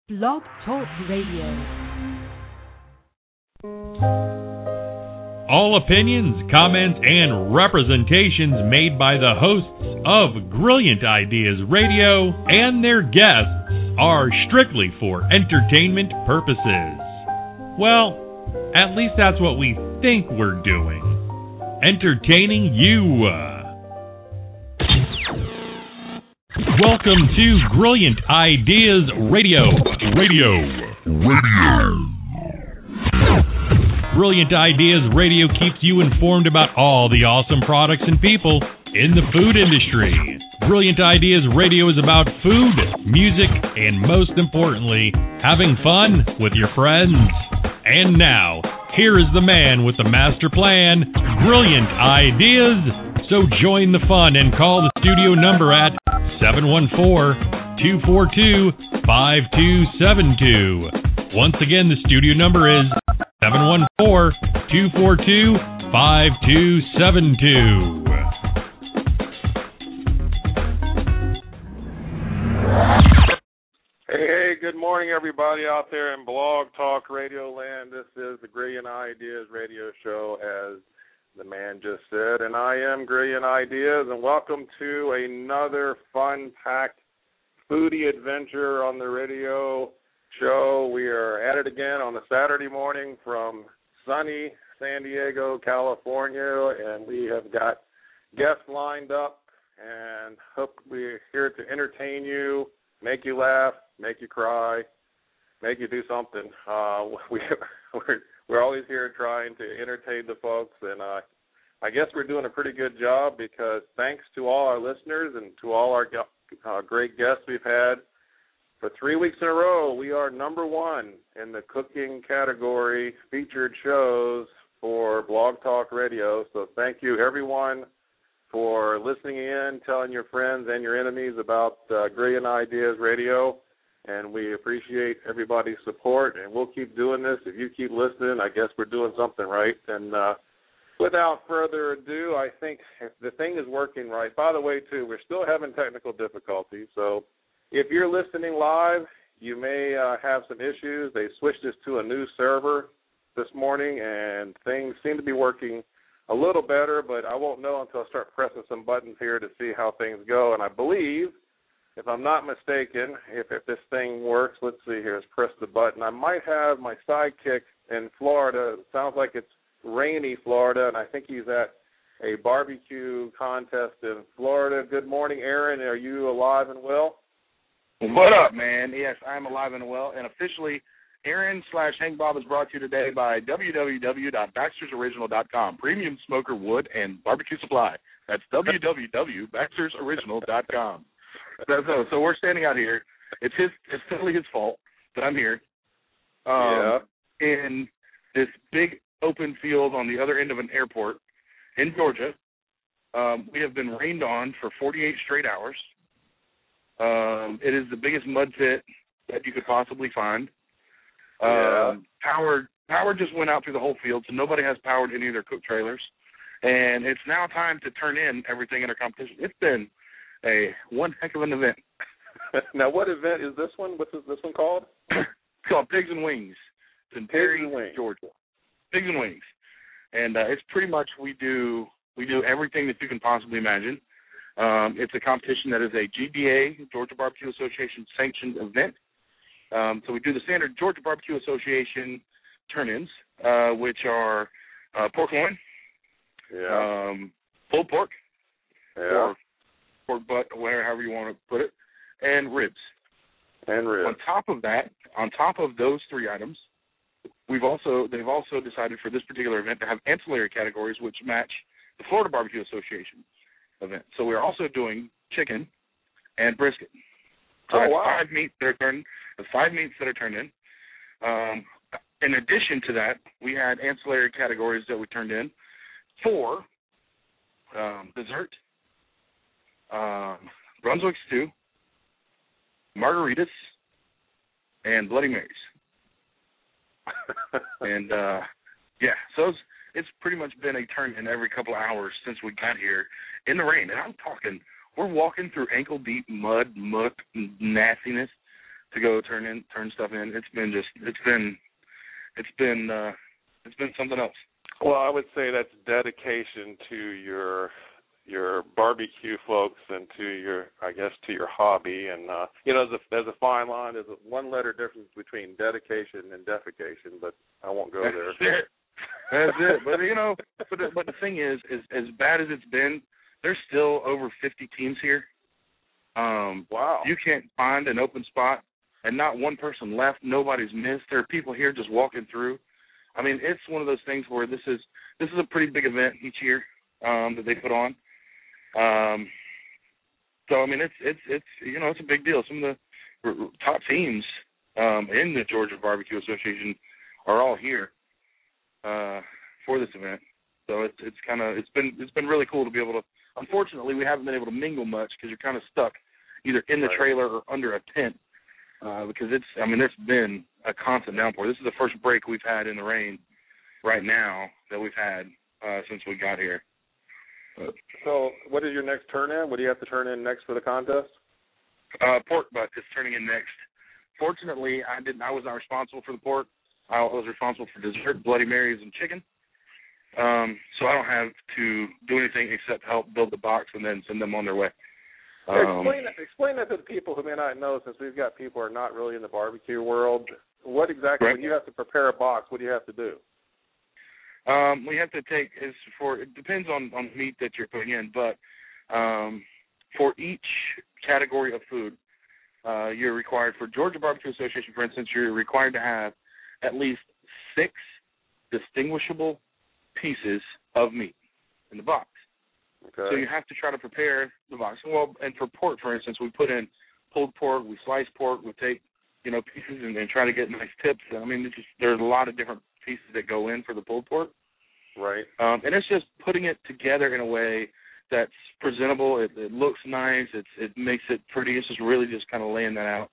Blog Talk Radio. All opinions, comments, and representations made by the hosts of Brilliant Ideas Radio and their guests are strictly for entertainment purposes. Well, at least that's what we think we're doing. Entertaining you. Welcome to Brilliant Ideas Radio. Brilliant Ideas Radio keeps you informed about all the awesome products and people in the food industry. Brilliant Ideas Radio is about food, music, and most importantly, having fun with your friends. And now, here is the man with the master plan, Brilliant Ideas. So join the fun and call the studio number at 714-242-5272. Once again, the studio number is 714-242-5272. Hey, good morning, everybody out there in Blog Talk Radio Land. This is the Brilliant Ideas Radio Show, as the man just said, and I am Brilliant Ideas, and welcome to another fun-packed foodie adventure on the radio show. We are at it again on a Saturday morning from sunny San Diego, California, and we have got guests lined up, and hope we're here to entertain you, make you laugh, make you cry, make you do something. We're always here trying to entertain the folks, and I guess we're doing a pretty good job because thanks to all our listeners and to all our great guests we've had, for 3 weeks in a row, we are number one in the cooking category featured shows for Blog Talk Radio. So thank you, everyone, for listening in, telling your friends and your enemies about Brilliant Ideas Radio. And we appreciate everybody's support, and we'll keep doing this. If you keep listening, I guess we're doing something right. And without further ado, I think the thing is working right. By the way, too, we're still having technical difficulties. So if you're listening live, you may have some issues. They switched us to a new server this morning, and things seem to be working a little better, but I won't know until I start pressing some buttons here to see how things go. And I believe, if I'm not mistaken, if this thing works, let's see here, let's press the button. I might have my sidekick in Florida. It sounds like it's rainy Florida, and I think he's at a barbecue contest in Florida. Good morning, Aaron. Are you alive and well? What up, man? Yes, I'm alive and well, and officially Aaron/Hank Bob is brought to you today by www.baxtersoriginal.com. Premium smoker wood and barbecue supply. That's www.baxtersoriginal.com. So we're standing out here. It's totally his fault that I'm here. In this big open field on the other end of an airport in Georgia. We have been rained on for 48 straight hours. It is the biggest mud pit that you could possibly find. Power just went out through the whole field, so nobody has power to any of their cook trailers. And it's now time to turn in everything in our competition. It's been one heck of an event. Now, what event is this one? What's this one called? It's called Pigs and Wings. It's in Perry, Georgia. Pigs and Wings. And it's pretty much we do everything that you can possibly imagine. It's a competition that is a GBA, Georgia Barbecue Association, sanctioned event. So we do the standard Georgia Barbecue Association turn-ins, which are pork loin, pulled pork, or pork butt, however you want to put it, and ribs. On top of those three items, they've also decided for this particular event to have ancillary categories which match the Florida Barbecue Association event. So we're also doing chicken and brisket. So five meats that are turned in. In addition to that, we had ancillary categories that we turned in for dessert, Brunswick stew, margaritas, and Bloody Marys. And, so it's pretty much been a turn in every couple of hours since we got here in the rain. And I'm talking, we're walking through ankle-deep mud, muck, nastiness. to go turn stuff in. It's been something else. Well, I would say that's dedication to your barbecue folks and to your hobby. And there's a fine line. There's a one-letter difference between dedication and defecation, but I won't go there. That's it. But the thing is as bad as it's been, there's still over 50 teams here. Wow. You can't find an open spot, and not one person left. Nobody's missed. There are people here just walking through. I mean, it's one of those things where this is a pretty big event each year that they put on. So I mean, it's a big deal. Some of the top teams in the Georgia Barbecue Association are all here for this event. So it's been really cool to be able to. Unfortunately, we haven't been able to mingle much because you're kind of stuck either in the trailer or under a tent because there's been a constant downpour. This is the first break we've had in the rain right now that we've had since we got here. So what is your next turn in? What do you have to turn in next for the contest? Pork butt is turning in next. Fortunately, I was not responsible for the pork. I was responsible for dessert, Bloody Marys, and chicken. So I don't have to do anything except help build the box and then send them on their way. Explain that to the people who may not know, since we've got people who are not really in the barbecue world. What exactly, when you have to prepare a box, what do you have to do? We have to take, it depends on meat that you're putting in, but for each category of food, you're required, for Georgia Barbecue Association, for instance, you're required to have at least 6 distinguishable pieces of meat in the box. Okay. So you have to try to prepare the box. Well, and for pork, for instance, we put in pulled pork, we slice pork, we take, pieces and try to get nice tips. I mean, there's a lot of different pieces that go in for the pulled pork. Right. And it's just putting it together in a way that's presentable. It looks nice. It makes it pretty. It's just really just kind of laying that out.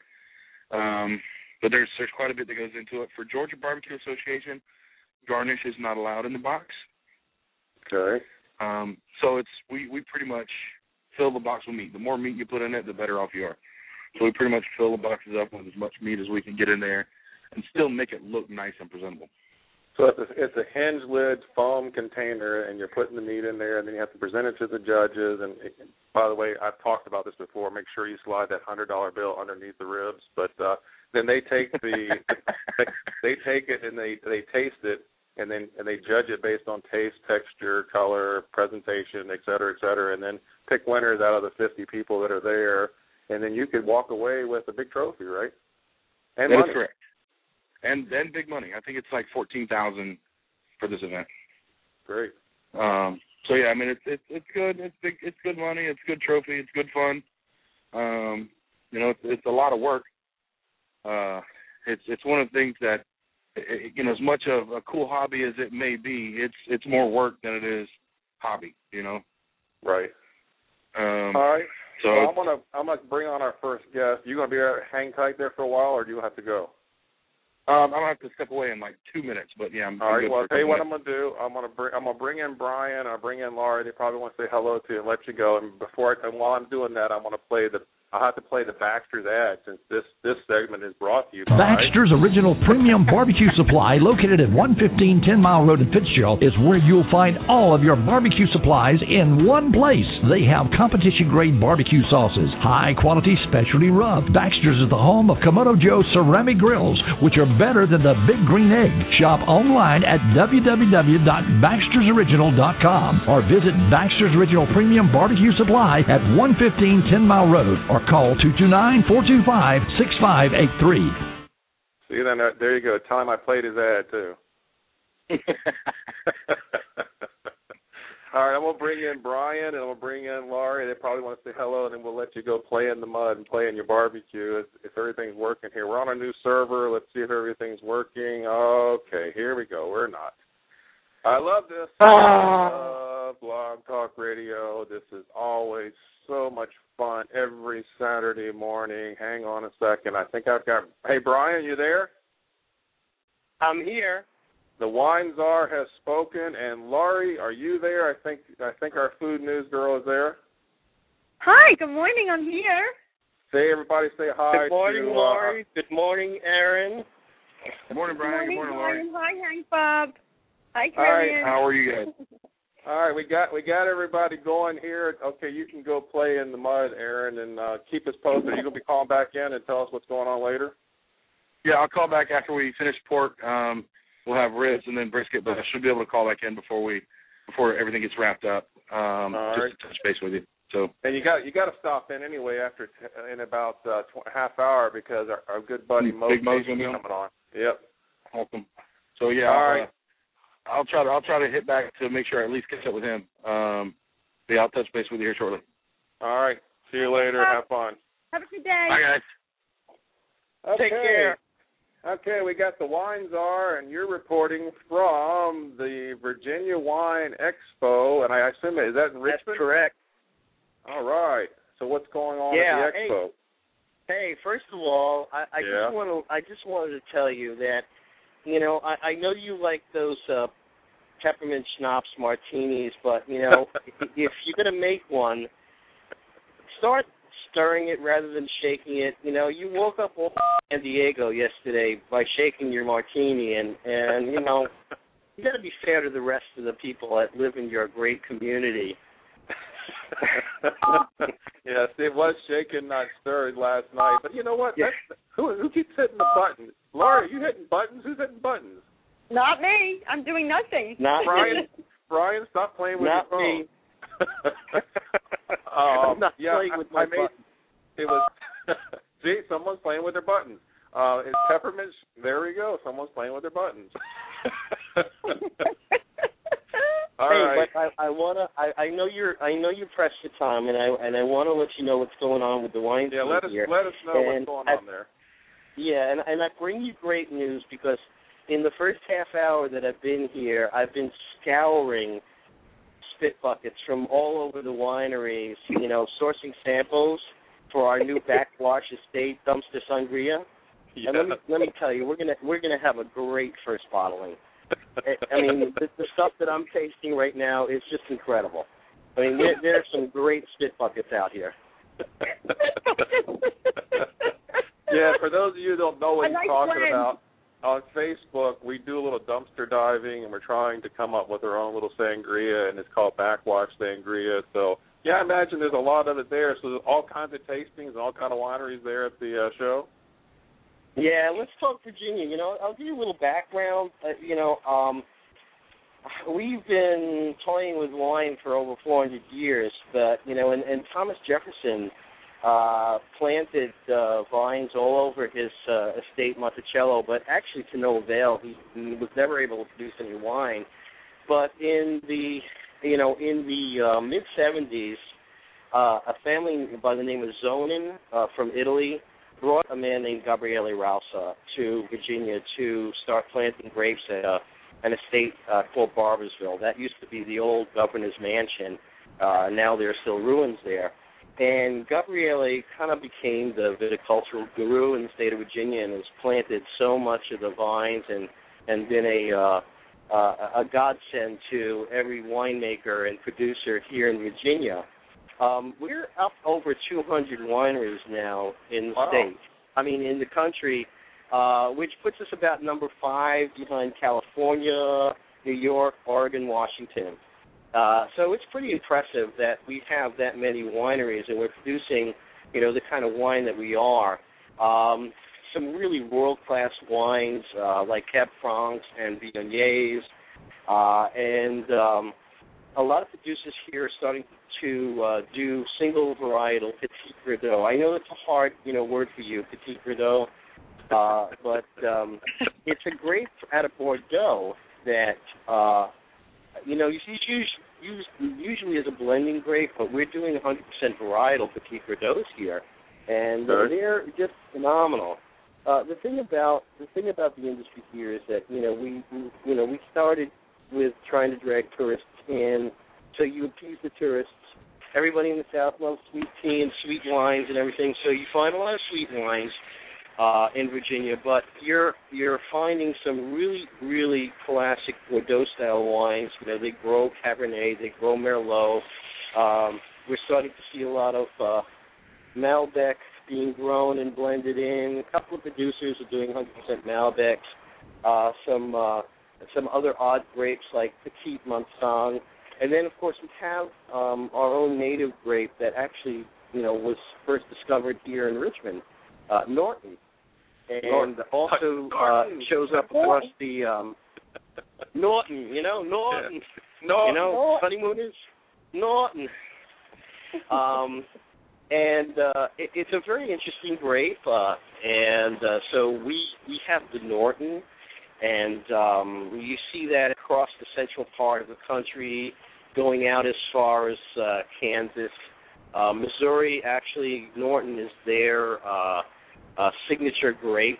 But there's quite a bit that goes into it. For Georgia Barbecue Association, garnish is not allowed in the box. Okay. So we pretty much fill the box with meat. The more meat you put in it, the better off you are. So we pretty much fill the boxes up with as much meat as we can get in there and still make it look nice and presentable. So it's a hinge lid foam container, and you're putting the meat in there, and then you have to present it to the judges. And by the way, I've talked about this before. Make sure you slide that $100 bill underneath the ribs. But then they take they take it and they taste it, and they judge it based on taste, texture, color, presentation, et cetera, and then pick winners out of the 50 people that are there, and then you could walk away with a big trophy, right? And that money. is correct. And then big money. I think it's like $14,000 for this event. Great. So yeah, I mean it's good. It's big. It's good money. It's good trophy. It's good fun. It's a lot of work. It's one of the things that as much of a cool hobby as it may be, it's more work than it is hobby. Right. All right. So I'm gonna bring on our first guest. You gonna be there, hang tight there for a while, or do you have to go? I'm gonna have to step away in like 2 minutes, but yeah, I'm all right. Well, I'll tell you what minutes. I'm gonna do. I'm gonna bring in Brian. I'll bring in Laurie. They probably want to say hello to you and let you go. And while I'm doing that, I'll have to play the Baxter's ad, since this segment is brought to you by Baxter's Original Premium Barbecue Supply, located at 115 10 Mile Road in Fitzgerald, is where you'll find all of your barbecue supplies in one place. They have competition-grade barbecue sauces, high-quality specialty rub. Baxter's is the home of Komodo Joe ceramic grills, which are better than the Big Green Egg. Shop online at www.baxtersoriginal.com or visit Baxter's Original Premium Barbecue Supply at 115 10 Mile Road, or call 229-425-6583. See, then there you go. Tell him I played his ad, too. All right, I'm going to bring in Brian, and I'm going to bring in Laurie. They probably want to say hello, and then we'll let you go play in the mud and play in your barbecue if everything's working here. We're on a new server. Let's see if everything's working. Okay, here we go. We're not. I love this. I love Blog Talk Radio. This is always so much fun every Saturday morning. Hang on a second. I think I've got... Hey, Brian, you there? I'm here. The wine czar has spoken. And Laurie, are you there? I think our food news girl is there. Hi, good morning. I'm here. Everybody say hi. Good morning, Laurie. Good morning, Aaron. Good morning, Brian. Good morning, Laurie. Hi, Hank Bob. Hi, Carrie. How are you guys? All right, we got everybody going here. Okay, you can go play in the mud, Aaron, and keep us posted. Are you going to be calling back in and tell us what's going on later? Yeah, I'll call back after we finish pork. We'll have ribs and then brisket, but I should be able to call back in before everything gets wrapped up. Just to touch base with you. So. And you got to stop in anyway in about half hour because our good buddy Mo's coming on. Yep. Awesome. So yeah. All right. I'll try to hit back to make sure I at least catch up with him. Yeah, I'll touch base with you here shortly. All right. See you later. Have fun. Have a good day. Bye, guys. Okay. Take care. Okay, we got the Wine Czar, and you're reporting from the Virginia Wine Expo, and I assume, is that in Richmond? That's correct. All right. So what's going on at the Expo? Hey, first of all, I just wanted to tell you that, you know, I know you like those peppermint schnapps martinis, but, you know, if you're going to make one, start stirring it rather than shaking it. You know, you woke up all San Diego yesterday by shaking your martini, and you know, you got to be fair to the rest of the people that live in your great community. Yes, it was shaken, not stirred last night. But you know what? Yeah. Who keeps hitting the buttons? Laura, are you hitting buttons? Who's hitting buttons? Not me. I'm doing nothing. Not Brian, stop playing with not your phone. Me. I'm not playing with my buttons. It was. See, someone's playing with their buttons. It's peppermint. There we go. Someone's playing with their buttons. All right. But I know you're pressed for time, and I want to let you know what's going on with the wine. Yeah, let us know what's going on there. Yeah, and I bring you great news because in the first half hour that I've been here, I've been scouring spit buckets from all over the wineries, you know, sourcing samples for our new backwash estate dumpster sangria. Yeah. And let me tell you, we're gonna have a great first bottling. I mean, the stuff that I'm tasting right now is just incredible. I mean, there are some great spit buckets out here. Yeah, for those of you who don't know what he's talking about, on Facebook we do a little dumpster diving, and we're trying to come up with our own little sangria, and it's called Backwash Sangria. So, yeah, I imagine there's a lot of it there. So there's all kinds of tastings and all kinds of wineries there at the show. Yeah, let's talk Virginia. You know, I'll give you a little background. We've been toying with wine for over 400 years, but, you know, and Thomas Jefferson planted vines all over his estate, Monticello, but actually to no avail. He was never able to produce any wine. But in the mid-'70s, a family by the name of Zonin from Italy brought a man named Gabriele Rausa to Virginia to start planting grapes at an estate called Barbersville. That used to be the old governor's mansion. Now there are still ruins there. And Gabriele kind of became the viticultural guru in the state of Virginia and has planted so much of the vines and been a godsend to every winemaker and producer here in Virginia. We're up over 200 wineries now in the state. I mean, in the country, which puts us about number 5 behind California, New York, Oregon, Washington. So it's pretty impressive that we have that many wineries and we're producing, you know, the kind of wine that we are. Some really world-class wines like Cab Franc and Viogniers, and a lot of producers here are starting to do single varietal Petit Verdot. I know it's a hard, word for you, Petit Verdot, but it's a grape out of Bordeaux that, usually is a blending grape, but we're doing 100% varietal Petit Verdots here, and they're just phenomenal. The thing about the industry here is that we started with trying to drag tourists in, so you appease the tourists. Everybody in the South loves sweet tea and sweet wines and everything, so you find a lot of sweet wines in Virginia, but you're finding some really, really classic Bordeaux-style wines. They grow Cabernet, they grow Merlot. We're starting to see a lot of Malbec, being grown and blended in. A couple of producers are doing 100% Malbecs. Some other odd grapes like Petit Mansang. And then, of course, we have our own native grape that actually, was first discovered here in Richmond, Norton. And also shows up across the Norton, Norton. Norton. Honeymooners, Norton. It's a very interesting grape, so we have the Norton, and you see that across the central part of the country, going out as far as Kansas. Missouri, actually, Norton is their signature grape,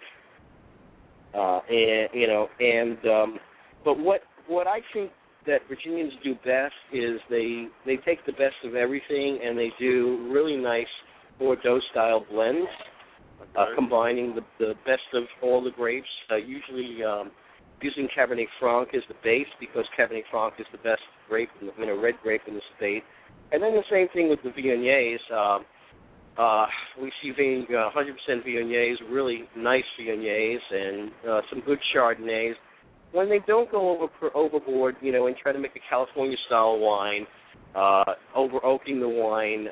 but what I think that Virginians do best is they take the best of everything and they do really nice Bordeaux-style blends, combining the best of all the grapes, usually using Cabernet Franc as the base because Cabernet Franc is the best grape, red grape in the state. And then the same thing with the Viogniers. We see 100% Viogniers, really nice Viogniers, and some good Chardonnays. When they don't go overboard, and try to make a California-style wine, over-oaking the wine,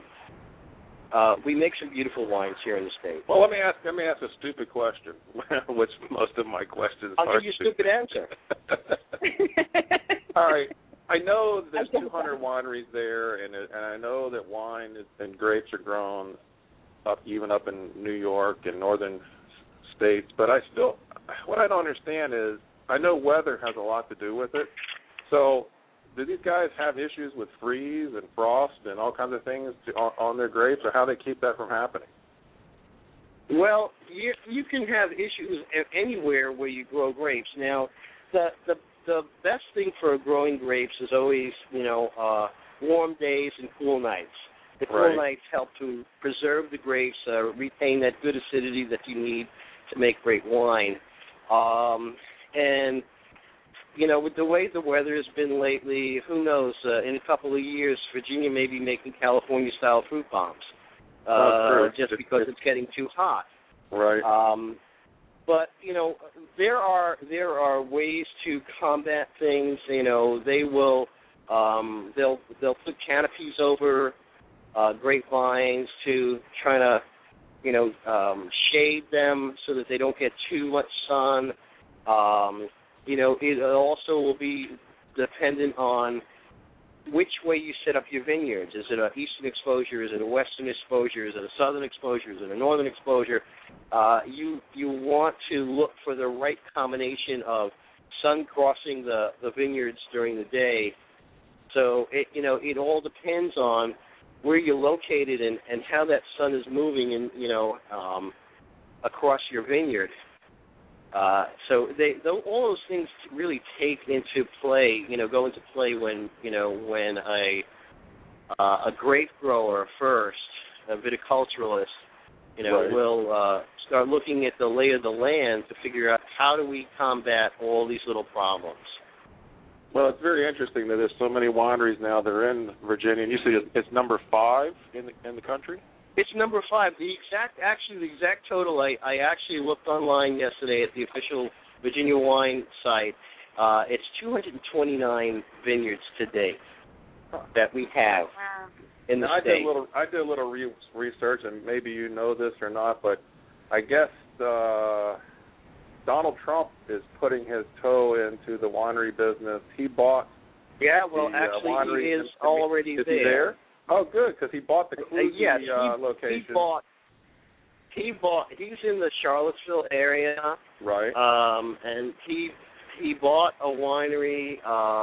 we make some beautiful wines here in the state. Well, let me ask a stupid question, which most of my questions are. I'll give you a stupid answer. All right. I know there's 200 wineries there, and I know that wine and grapes are grown even up in New York and northern states, but what I don't understand is, I know weather has a lot to do with it. So, do these guys have issues with freeze and frost and all kinds of things on their grapes, or how they keep that from happening? Well, you can have issues anywhere where you grow grapes. Now, the best thing for growing grapes is always, warm days and cool nights. The cool nights help to preserve the grapes, retain that good acidity that you need to make great wine. And, with the way the weather has been lately, who knows, in a couple of years, Virginia may be making California-style fruit bombs, just because it's getting too hot. Right. But, there are ways to combat things. They will, they'll put canopies over grapevines to try to, shade them so that they don't get too much sun. It also will be dependent on which way you set up your vineyards. Is it an eastern exposure? Is it a western exposure? Is it a southern exposure? Is it a northern exposure? You want to look for the right combination of sun crossing the vineyards during the day. So it all depends on where you're located and how that sun is moving and across your vineyard. So all those things really take into play, go into play when a grape grower first, a viticulturalist, will start looking at the lay of the land to figure out how do we combat all these little problems. Well, it's very interesting that there's so many wineries now that are in Virginia, and you see it's number 5 in the country? It's number 5. The exact total, I actually looked online yesterday at the official Virginia Wine site. It's 229 vineyards to date that we have in the state. I did a little research, and maybe you know this or not, but I guess Donald Trump is putting his toe into the winery business. He bought actually he is already there. Is he there? Oh, good, because he bought the Clusie location. He's in the Charlottesville area. Right. And he bought a winery.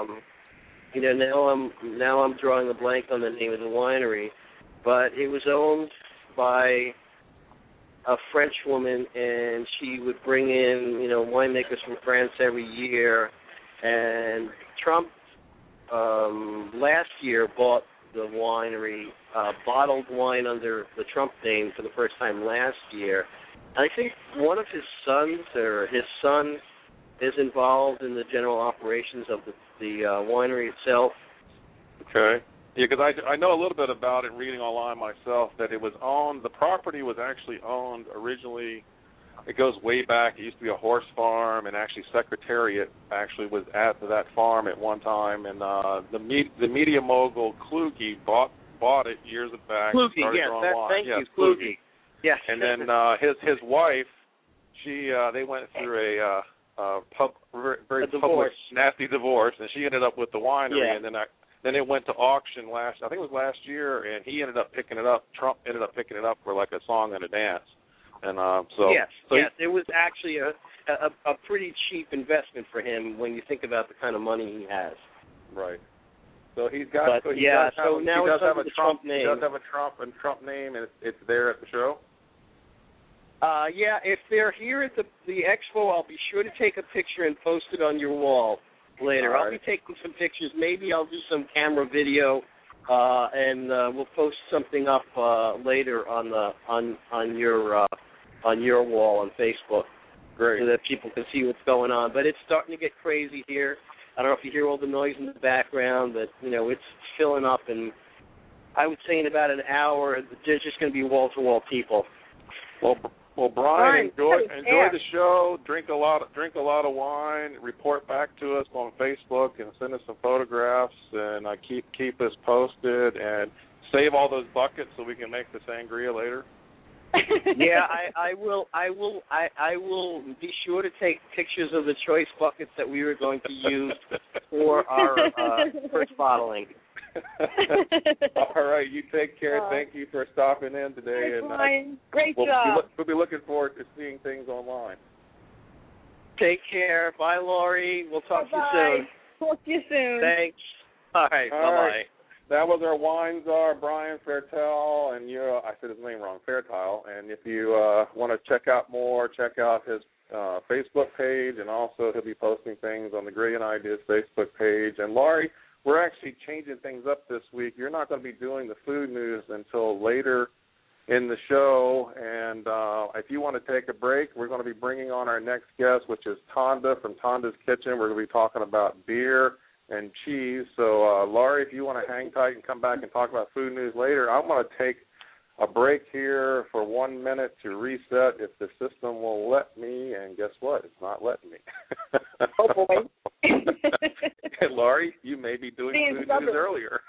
Now I'm drawing a blank on the name of the winery, but it was owned by a French woman, and she would bring in, winemakers from France every year. And Trump last year bought the winery, bottled wine under the Trump name for the first time last year. I think one of his sons, or his son, is involved in the general operations of the winery itself. Okay. Yeah, because I know a little bit about it, reading online myself, that it was owned, the property was actually owned originally, it goes way back, it used to be a horse farm, and actually Secretariat actually was at that farm at one time, and the media mogul Kluge bought it years back. Kluge, yes, thank you, Kluge. Yes. And then his wife, they went through a very public, nasty divorce, and she ended up with the winery, and then it went to auction I think it was last year, and he ended up picking it up. Trump ended up picking it up for like a song and a dance, and yes, it was actually a pretty cheap investment for him when you think about the kind of money he has. Right. So he's got. But, now he does have a Trump name. He does have a Trump name, and it's there at the show. If they're here at the expo, I'll be sure to take a picture and post it on your wall later. All right. I'll be taking some pictures. Maybe I'll do some camera video, and we'll post something up later on your wall on Facebook. Great. So that people can see what's going on. But it's starting to get crazy here. I don't know if you hear all the noise in the background, but it's filling up, and I would say in about an hour there's just going to be wall-to-wall people. Well, Brian, enjoy the show. Drink a lot of wine. Report back to us on Facebook and send us some photographs, and keep us posted and save all those buckets so we can make the sangria later. Yeah, I will be sure to take pictures of the choice buckets that we were going to use for our first bottling. All right, you take care. Thank you for stopping in today. And great job. We'll be looking forward to seeing things online. Take care. Bye, Lori. We'll talk to you soon. Talk to you soon. Thanks. All right. Bye-bye. That was our wine czar, Brian Fairtile, and I said his name wrong, Fairtile. And if you want to check out more, check out his Facebook page, and also he'll be posting things on the Brilliant Ideas Facebook page. And Laurie, we're actually changing things up this week. You're not going to be doing the food news until later in the show. And if you want to take a break, we're going to be bringing on our next guest, which is Tonda from Tonda's Kitchen. We're going to be talking about beer and cheese. So, Laurie, if you want to hang tight and come back and talk about food news later, I'm going to take a break here for 1 minute to reset if the system will let me, and guess what? It's not letting me. Oh, boy. Hey, Laurie, you may be doing food news earlier.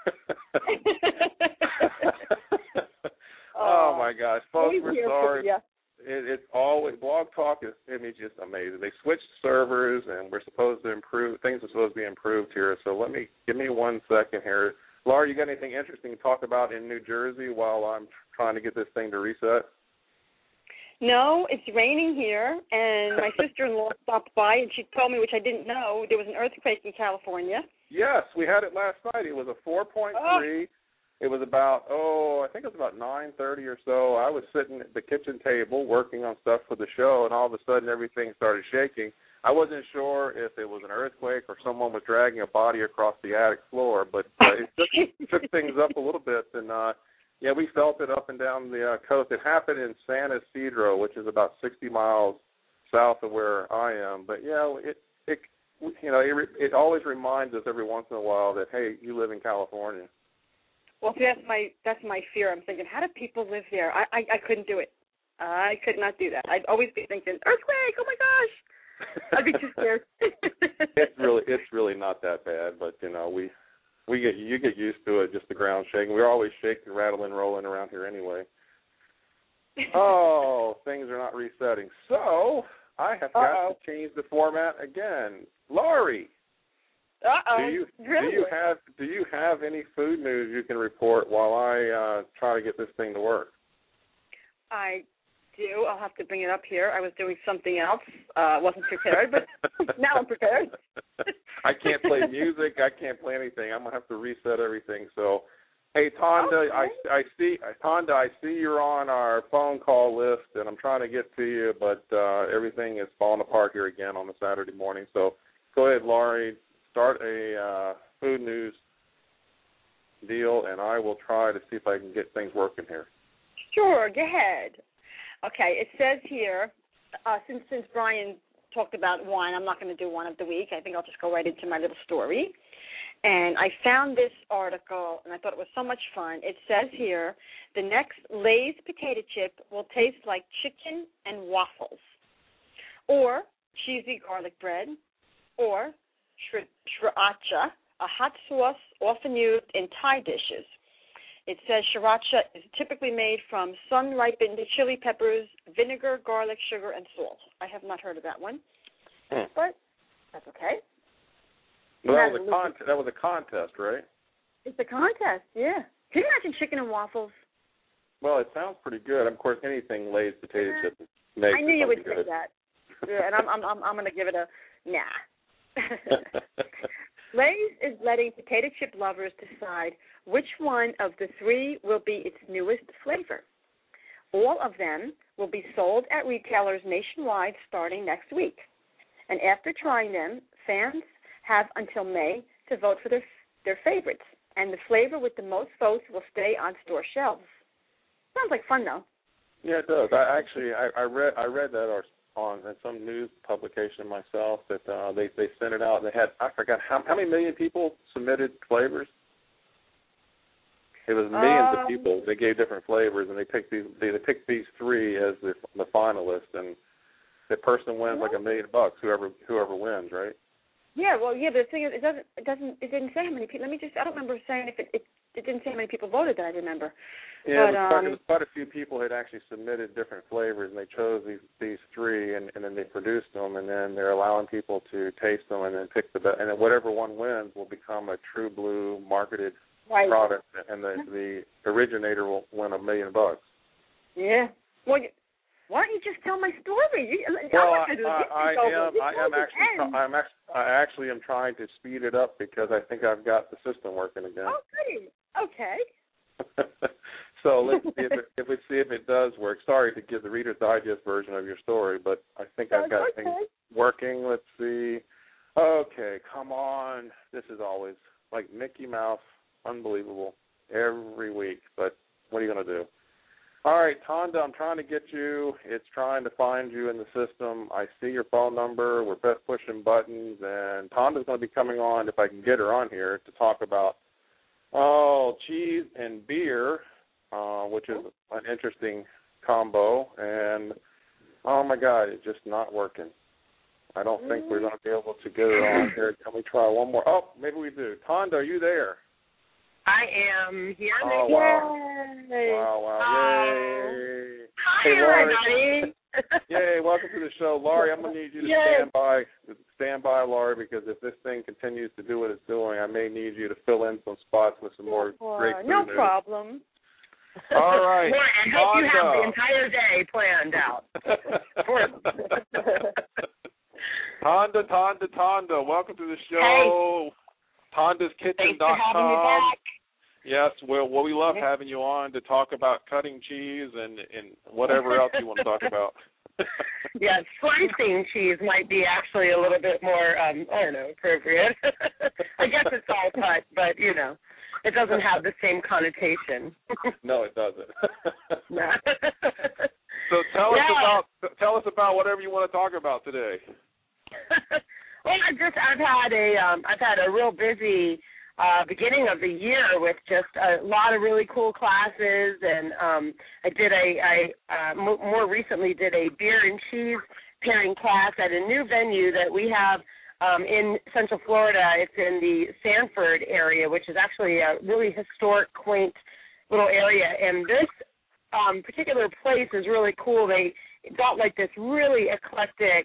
Oh, my gosh. Folks, we're sorry. It's always, Blog Talk is just amazing. They switched servers, and we're supposed to improve. Things are supposed to be improved here. So give me 1 second here. Laura, you got anything interesting to talk about in New Jersey while I'm trying to get this thing to reset? No, it's raining here, and my sister-in-law stopped by, and she told me, which I didn't know, there was an earthquake in California. Yes, we had it last night. It was a 4.3. Oh. It was about, I think it was about 9:30 or so. I was sitting at the kitchen table working on stuff for the show, and all of a sudden everything started shaking. I wasn't sure if it was an earthquake or someone was dragging a body across the attic floor, but it took things up a little bit. And, we felt it up and down the coast. It happened in San Isidro, which is about 60 miles south of where I am. But, it always reminds us every once in a while that, hey, you live in California. Well, that's my fear. I'm thinking, how do people live there? I couldn't do it. I could not do that. I'd always be thinking, earthquake! Oh my gosh! I'd be too scared. It's really not that bad, but you get used to it. Just the ground shaking. We're always shaking, rattling, rolling around here anyway. Oh, things are not resetting. So I have got to change the format again. Laurie. Really? Do you have any food news you can report while I try to get this thing to work? I do. I'll have to bring it up here. I was doing something else. Wasn't prepared, but now I'm prepared. I can't play music. I can't play anything. I'm gonna have to reset everything. So, hey, Tonda, okay. I see you're on our phone call list, and I'm trying to get to you, but everything is falling apart here again on a Saturday morning. So, go ahead, Laurie. Start a food news deal, and I will try to see if I can get things working here. Sure, go ahead. Okay, it says here, since Brian talked about wine, I'm not going to do one of the week. I think I'll just go right into my little story. And I found this article, and I thought it was so much fun. It says here, the next Lay's potato chip will taste like chicken and waffles, or cheesy garlic bread, or sriracha, a hot sauce often used in Thai dishes. It says sriracha is typically made from sun-ripened chili peppers, vinegar, garlic, sugar, and salt. I have not heard of that one, but that's okay. Well, that was a contest, right? It's a contest, yeah. Can you imagine chicken and waffles? Well, it sounds pretty good. Of course, anything Lay's potato chip makes. I knew you would good. say that. Yeah, and I'm going to give it a nah. Lay's is letting potato chip lovers decide which one of the three will be its newest flavor. All of them will be sold at retailers nationwide starting next week. And after trying them, fans have until May to vote for their favorites. And the flavor with the most votes will stay on store shelves. Sounds like fun, though. Yeah, it does. I read that on some news publication myself that they sent it out. And they had, I forgot how many million people submitted flavors. It was millions of people. They gave different flavors, and they picked these three as the finalists, and the person wins like $1 million. Whoever wins, right? Yeah, well, yeah, but the thing is, it didn't say how many people. I don't remember saying if it didn't say how many people voted. That I remember. Yeah, but, it was quite a few people had actually submitted different flavors, and they chose these three, and then they produced them, and then they're allowing people to taste them, and then pick the best, and then whatever one wins will become a True Blue marketed product, and the originator will win $1 million. Yeah. Well, why don't you just tell my story? I actually am trying to speed it up because I think I've got the system working again. Oh, goody. Okay. So let's see if it does work. Sorry to give the Reader's Digest version of your story, but I think I've got things working. Let's see. Okay, come on. This is always like Mickey Mouse, unbelievable every week. But what are you going to do? All right, Tonda, I'm trying to get you. It's trying to find you in the system. I see your phone number. We're both pushing buttons, and Tonda's going to be coming on, if I can get her on here, to talk about cheese and beer, which is an interesting combo. And, oh, my God, it's just not working. I don't think we're going to be able to get her on here. Can we try one more? Oh, maybe we do. Tonda, are you there? I am here. Oh, wow. Yay. Wow. Yay. Hi, hey, everybody. Yay, welcome to the show. Laurie, I'm going to need you to stand by, Laurie, because if this thing continues to do what it's doing, I may need you to fill in some spots with some more great food No news. Problem. All right. I hope you have the entire day planned out. Tonda, welcome to the show. Hey. TondasKitchen.com. Thanks for having me back. Yes, well, we love having you on to talk about cutting cheese and whatever else you want to talk about. Yeah, slicing cheese might be actually a little bit more, appropriate. I guess it's all cut, but, it doesn't have the same connotation. No, it doesn't. No. So tell us about whatever you want to talk about today. Well, I've had a real busy beginning of the year with just a lot of really cool classes, and I more recently did a beer and cheese pairing class at a new venue that we have in Central Florida. It's in the Sanford area, which is actually a really historic, quaint little area, and this particular place is really cool. They got like this really eclectic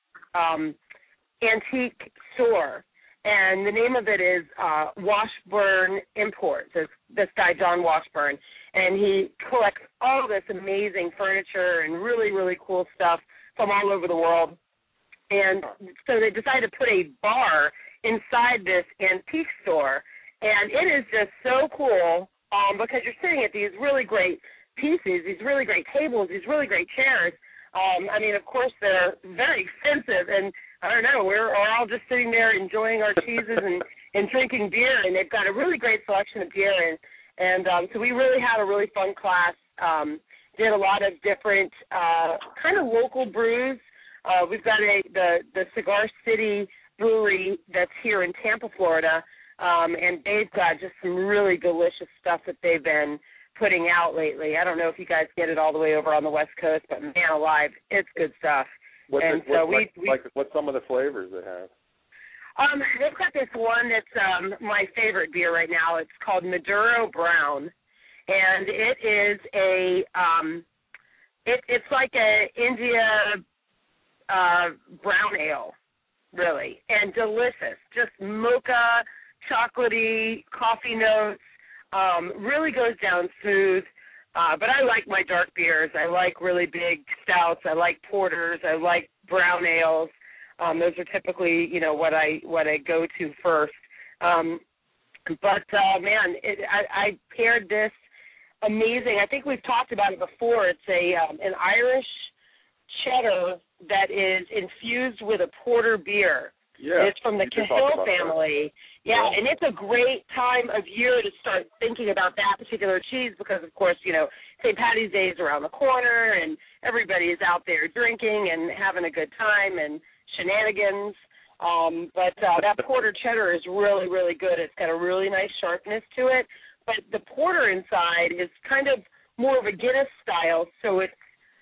antique store, and the name of it is Washburn Imports. It's this guy, John Washburn, and he collects all this amazing furniture and really, really cool stuff from all over the world. And so they decided to put a bar inside this antique store, and it is just so cool because you're sitting at these really great pieces, these really great tables, these really great chairs. Of course, they're very expensive, and I don't know, we're all just sitting there enjoying our cheeses and drinking beer, and they've got a really great selection of beer, and so we really had a really fun class, did a lot of different kind of local brews. We've got the Cigar City Brewery that's here in Tampa, Florida. and they've got just some really delicious stuff that they've been putting out lately. I don't know if you guys get it all the way over on the West Coast, but man alive, it's good stuff. What's some of the flavors they have? They've got this one that's my favorite beer right now. It's called Maduro Brown, and it is it's like a India brown ale, really, and delicious. Just mocha, chocolatey, coffee notes. Really goes down smooth. But I like my dark beers. I like really big stouts. I like porters. I like brown ales. Those are typically, what I go to first. Man, I paired this amazing. I think we've talked about it before. It's an Irish cheddar that is infused with a porter beer. Yeah, it's from the Cahill family. Yeah, and it's a great time of year to start thinking about that particular cheese because, of course, St. Patty's Day is around the corner and everybody is out there drinking and having a good time and shenanigans. But that porter cheddar is really, really good. It's got a really nice sharpness to it. But the porter inside is kind of more of a Guinness style, so it's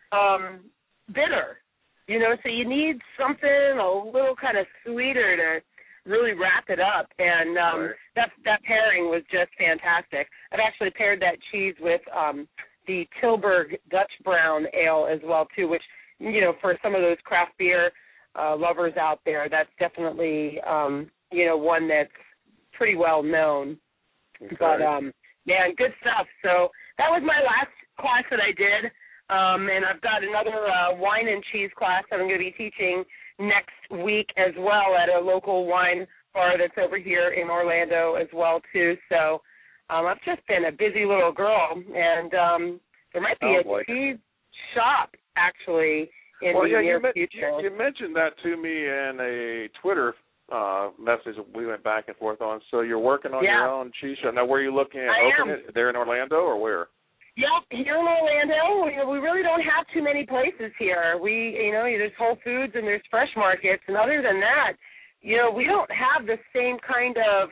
bitter. So you need something a little kind of sweeter to really wrap it up, and that pairing was just fantastic. I've actually paired that cheese with the Tilburg Dutch Brown Ale as well, too, which, for some of those craft beer lovers out there, that's definitely, one that's pretty well known. Okay. But, man, good stuff. So that was my last class that I did. And I've got another wine and cheese class that I'm going to be teaching next week as well at a local wine bar that's over here in Orlando as well, too. So I've just been a busy little girl, and there might be a cheese shop, actually, in the near future. You mentioned that to me in a Twitter message we went back and forth on. So you're working on your own cheese shop. Now, where are you looking at opening it? There in Orlando or where? Yep, here in Orlando, we really don't have too many places here. There's Whole Foods and there's Fresh Markets, and other than that, we don't have the same kind of,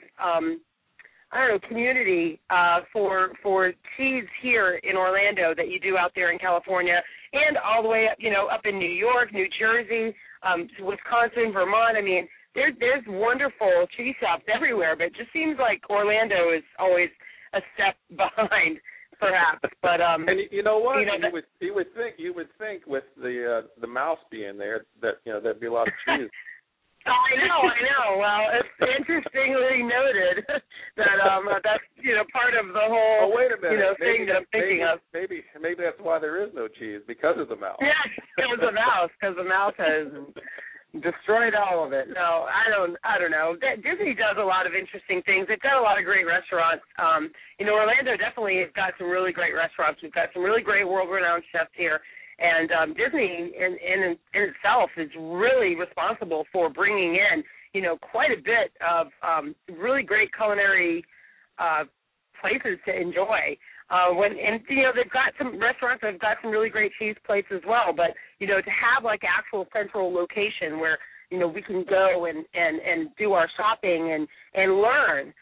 community for cheese here in Orlando that you do out there in California, and all the way up, up in New York, New Jersey, Wisconsin, Vermont. I mean, there's wonderful cheese shops everywhere, but it just seems like Orlando is always a step behind. Perhaps, but and you know what? You would think with the mouse being there that there'd be a lot of cheese. I know. Well, it's interestingly noted that that's part of the whole wait a minute. Thing that I'm thinking of. Maybe that's why there is no cheese, because of the mouse. Yeah, because the mouse has destroyed all of it. No, I don't know. Disney does a lot of interesting things. They've got a lot of great restaurants. Orlando definitely has got some really great restaurants. We've got some really great world-renowned chefs here. And Disney in itself is really responsible for bringing in, quite a bit of really great culinary places to enjoy. They've got some restaurants that have got some really great cheese plates as well. But, to have like actual central location where, we can go and do our shopping and learn,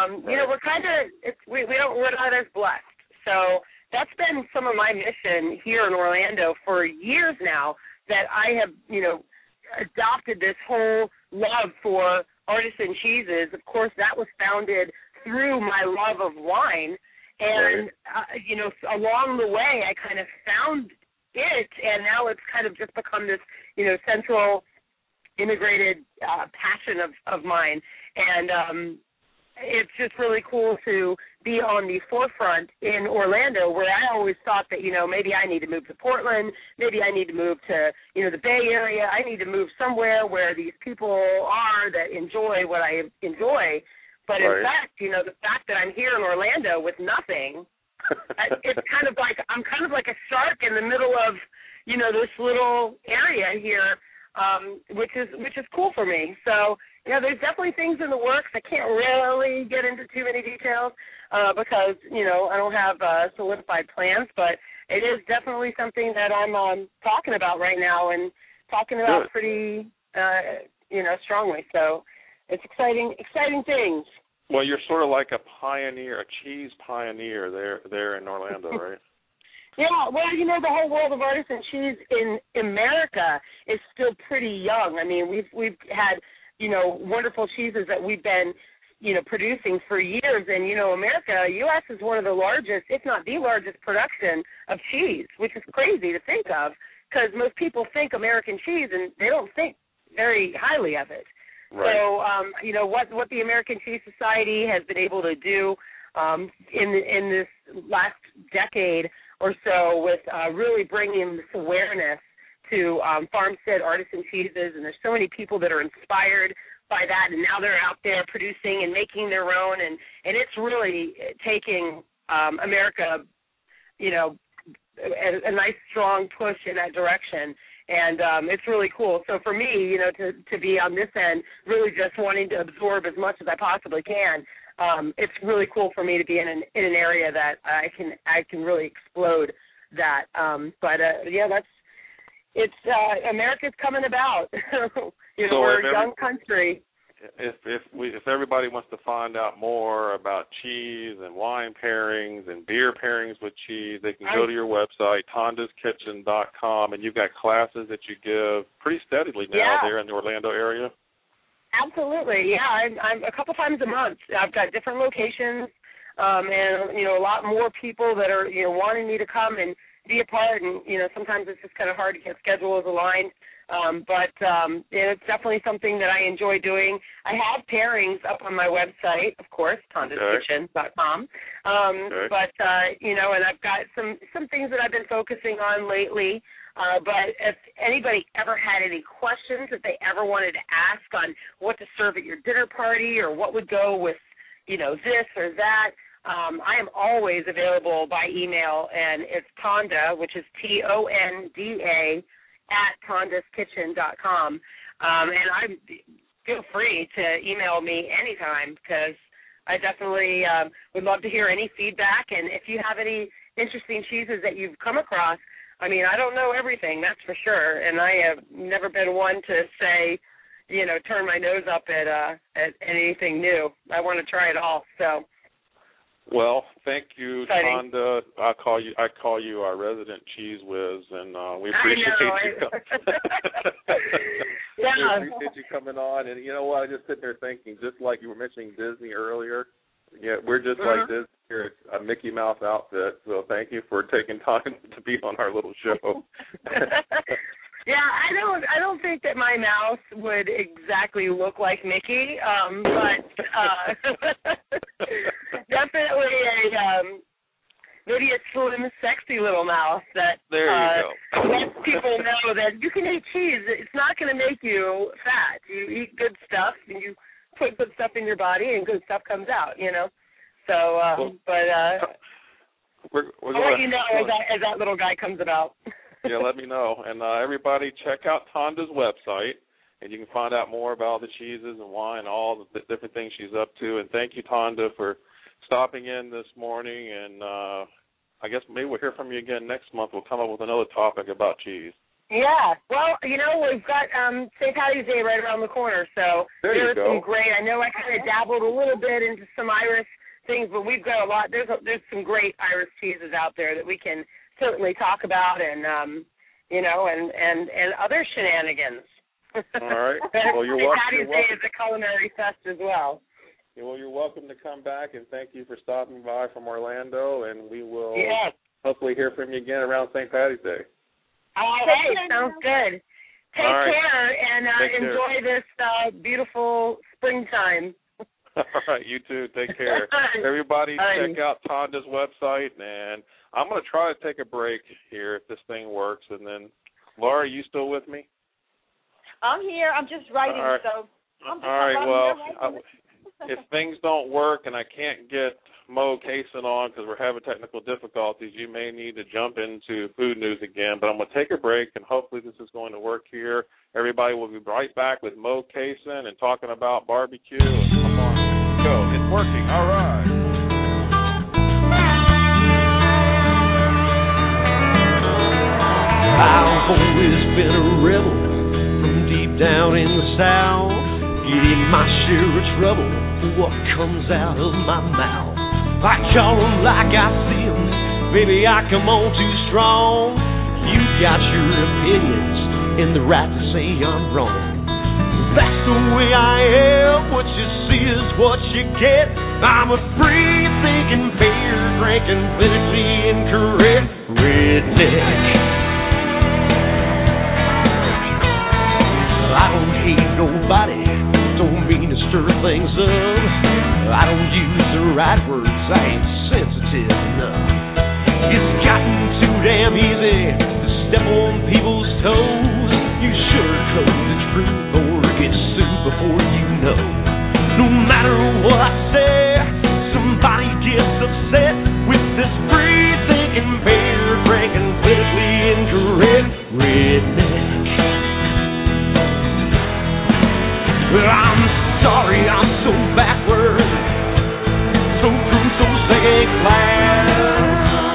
we're not as blessed. So that's been some of my mission here in Orlando for years now, that I have, adopted this whole love for artisan cheeses. Of course, that was founded through my love of wine. And, along the way, I kind of found it, and now it's kind of just become this, central integrated passion of mine. And it's just really cool to be on the forefront in Orlando, where I always thought that, maybe I need to move to Portland, maybe I need to move to, the Bay Area. I need to move somewhere where these people are that enjoy what I enjoy. But in fact, the fact that I'm here in Orlando with nothing, it's kind of like I'm kind of like a shark in the middle of, this little area here, which is cool for me. So, there's definitely things in the works. I can't really get into too many details because, I don't have solidified plans, but it is definitely something that I'm talking about right now and talking about pretty, strongly. So it's exciting things. Well, you're sort of like a pioneer, a cheese pioneer there in Orlando, right? Yeah, well, the whole world of artisan cheese in America is still pretty young. I mean, we've had, wonderful cheeses that we've been, producing for years. And, America, U.S. is one of the largest, if not the largest production of cheese, which is crazy to think of because most people think American cheese and they don't think very highly of it. Right. So, what the American Cheese Society has been able to do in this last decade or so with really bringing this awareness to farmstead artisan cheeses, and there's so many people that are inspired by that, and now they're out there producing and making their own, and it's really taking America, a nice strong push in that direction. And it's really cool. So for me, to be on this end, really just wanting to absorb as much as I possibly can, it's really cool for me to be in an area that I can really explode that. America's coming about. We're a young country. If everybody wants to find out more about cheese and wine pairings and beer pairings with cheese, they can go to your website, TondaSKitchen.com, and you've got classes that you give pretty steadily now there in the Orlando area. Absolutely, yeah. I'm a couple times a month. I've got different locations, and a lot more people that are wanting me to come and be a part. And sometimes it's just kind of hard to get schedules aligned. But it's definitely something that I enjoy doing. I have pairings up on my website, of course, TondaSKitchen.com. But and I've got some things that I've been focusing on lately. But if anybody ever had any questions that they ever wanted to ask on what to serve at your dinner party or what would go with, this or that, I am always available by email, and it's Tonda, which is TONDA, @TondasKitchen.com. And I feel free to email me anytime because I definitely would love to hear any feedback. And if you have any interesting cheeses that you've come across, I mean, I don't know everything, that's for sure. And I have never been one to say, turn my nose up at anything new. I want to try it all. So. Well, thank you, Tonda. I call you our resident cheese whiz, and we appreciate you. We appreciate you coming on. And you know what? I just sitting there thinking, just like you were mentioning Disney earlier. Yeah, we're just like Disney here, a Mickey Mouse outfit. So thank you for taking time to be on our little show. Yeah, I don't think that my mouse would exactly look like Mickey, but definitely maybe a slim, sexy little mouse that lets people know that you can eat cheese. It's not going to make you fat. You eat good stuff, and you put good stuff in your body, and good stuff comes out. So, I'll let you know as that little guy comes about. Yeah, let me know. And everybody, check out Tonda's website, and you can find out more about the cheeses and wine, all the different things she's up to. And thank you, Tonda, for stopping in this morning. And I guess maybe we'll hear from you again next month. We'll come up with another topic about cheese. Yeah. Well, we've got St. Patty's Day right around the corner, so there's some great. I know I kind of dabbled a little bit into some Irish things, but we've got a lot. There's some great Irish cheeses out there that we can certainly talk about, and and other shenanigans. All right. Well, you're welcome. Patty's Day is a culinary fest as well. Yeah, well, you're welcome to come back, and thank you for stopping by from Orlando, and we will hopefully hear from you again around St. Patty's Day. All right, sounds good. Take care and enjoy this beautiful springtime. All right, you too. Take care. Everybody, check out Tonda's website, and I'm going to try to take a break here if this thing works. And then, Laura, are you still with me? I'm here. I'm just writing, so I'm just well, if things don't work and I can't get Mo Cason on because we're having technical difficulties, you may need to jump into food news again. But I'm going to take a break, and hopefully this is going to work here. Everybody will be right back with Mo Cason and talking about barbecue. And come on, go. It's working. All right. I've always been a rebel from deep down in the South. Getting my share of trouble for what comes out of my mouth. I call them like I see them, baby, I come on too strong. You got your opinions and the right to say I'm wrong. That's the way I am, what you see is what you get. I'm a free-thinking, beer-drinking, politically incorrect redneck. I don't hate nobody, don't mean to stir things up. I don't use the right words, I ain't sensitive enough. It's gotten too damn easy to step on people's toes. You sugarcoat the truth or get sued before you know. No matter what I say, somebody gets upset with this free-thinking, beer-drinking, politically incorrect redneck. Well, I'm sorry, I'm so backward, so crude, so second class.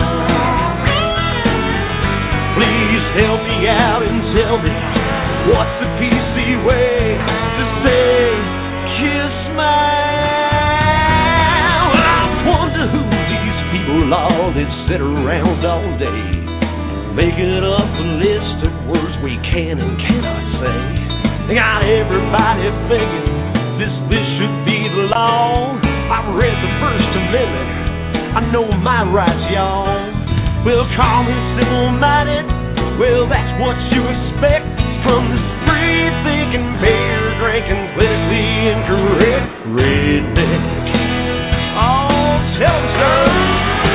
Please help me out and tell me what's the PC way to say kiss my ass. Well, I wonder who these people are that sit around all day making up a list of words we can and cannot say. They got everybody thinking this should be the law. I read the First Amendment, I know my rights, y'all. Well, call me simple-minded, well, that's what you expect from this free-thinking, beer-drinking, politically incorrect redneck. Oh, tell me, sir.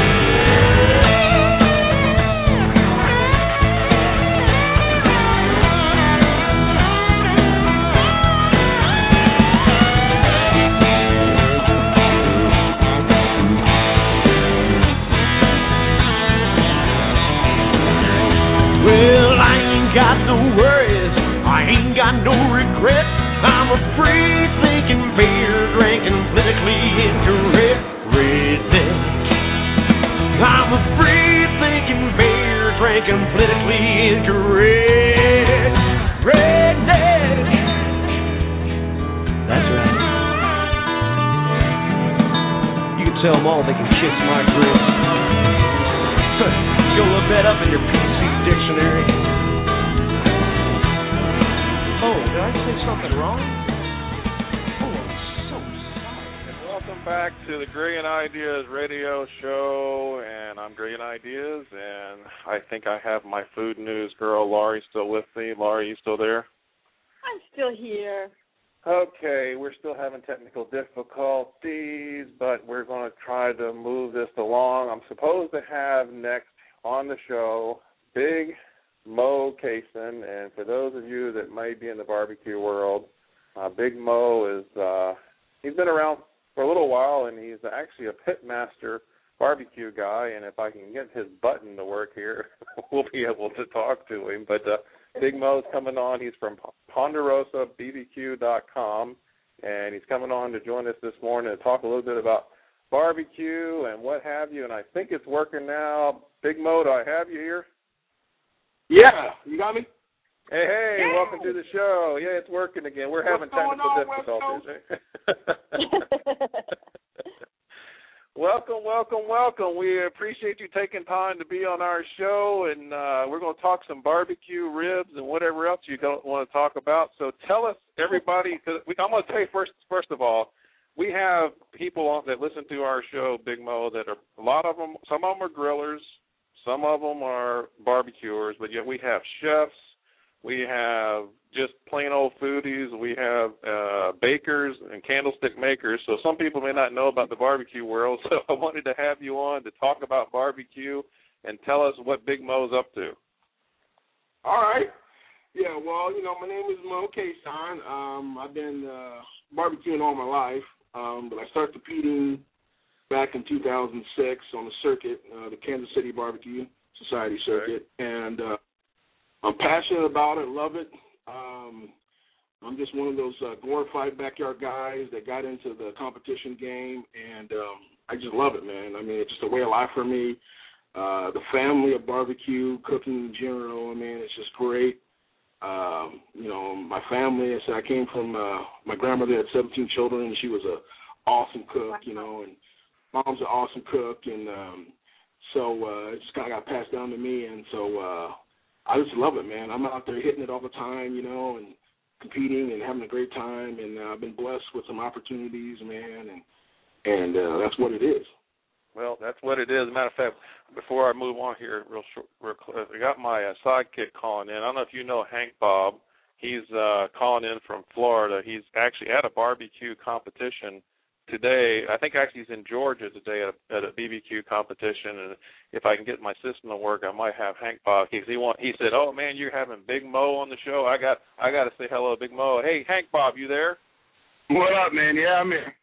Well, I ain't got no worries, I ain't got no regrets. I'm a free-thinking, beer-drinking, politically incorrect redneck. I'm a free-thinking, beer-drinking, politically incorrect redneck. That's right. You can tell them all they can kiss my grits. Go look that up in your PC dictionary. Oh, did I say something wrong? Oh, I'm so sorry. Welcome back to the Brilliant Ideas radio show, and I'm Brilliant Ideas, and I think I have my food news girl, Laurie, still with me. Laurie, you still there? I'm still here. Okay, we're still having technical difficulties, but we're going to try to move this along. I'm supposed to have next on the show Big Mo Cason, and for those of you that might be in the barbecue world, Big Mo is he's been around for a little while, and he's actually a pitmaster barbecue guy, and if I can get his button to work here, we'll be able to talk to him. But Big Mo's coming on. He's from PonderosaBBQ.com, and he's coming on to join us this morning to talk a little bit about barbecue and what have you, and I think it's working now. Big Mo, do I have you here? Yeah, you got me? Hey, yay! Welcome to the show. Yeah, it's working again. We're having technical difficulties. Welcome. We appreciate you taking time to be on our show, and we're going to talk some barbecue ribs and whatever else you don't want to talk about. So tell us, everybody, because I'm going to tell you first of all, we have people that listen to our show, Big Mo, that are a lot of them. Some of them are grillers, some of them are barbecuers, but yet we have chefs, we have just plain old foodies, we have bakers and candlestick makers. So some people may not know about the barbecue world. So I wanted to have you on to talk about barbecue and tell us what Big Mo's up to. All right. Yeah, well, my name is Mo Cason. I've been barbecuing all my life. But I started competing back in 2006 on the circuit, the Kansas City Barbecue Society circuit, and I'm passionate about it, love it. I'm just one of those glorified backyard guys that got into the competition game, and I just love it, man. I mean, it's just a way of life for me. The family of barbecue, cooking in general, I mean, it's just great. You know, my family. I said I came from my grandmother had 17 children, and she was an awesome cook. You know, and mom's an awesome cook, and so it just kind of got passed down to me, and so I just love it, man. I'm out there hitting it all the time, you know, and competing and having a great time, and I've been blessed with some opportunities, man, and that's what it is. Well, that's what it is. As a matter of fact, before I move on here real quick, I got my sidekick calling in. I don't know if you know Hank Bob. He's calling in from Florida. He's actually at a barbecue competition today. I think actually he's in Georgia today at a BBQ competition, and if I can get my system to work, I might have Hank Bob. He said, "Oh man, you're having Big Mo on the show. I got to say hello, Big Mo. Hey, Hank Bob, you there?" What up, man? Yeah, I'm here.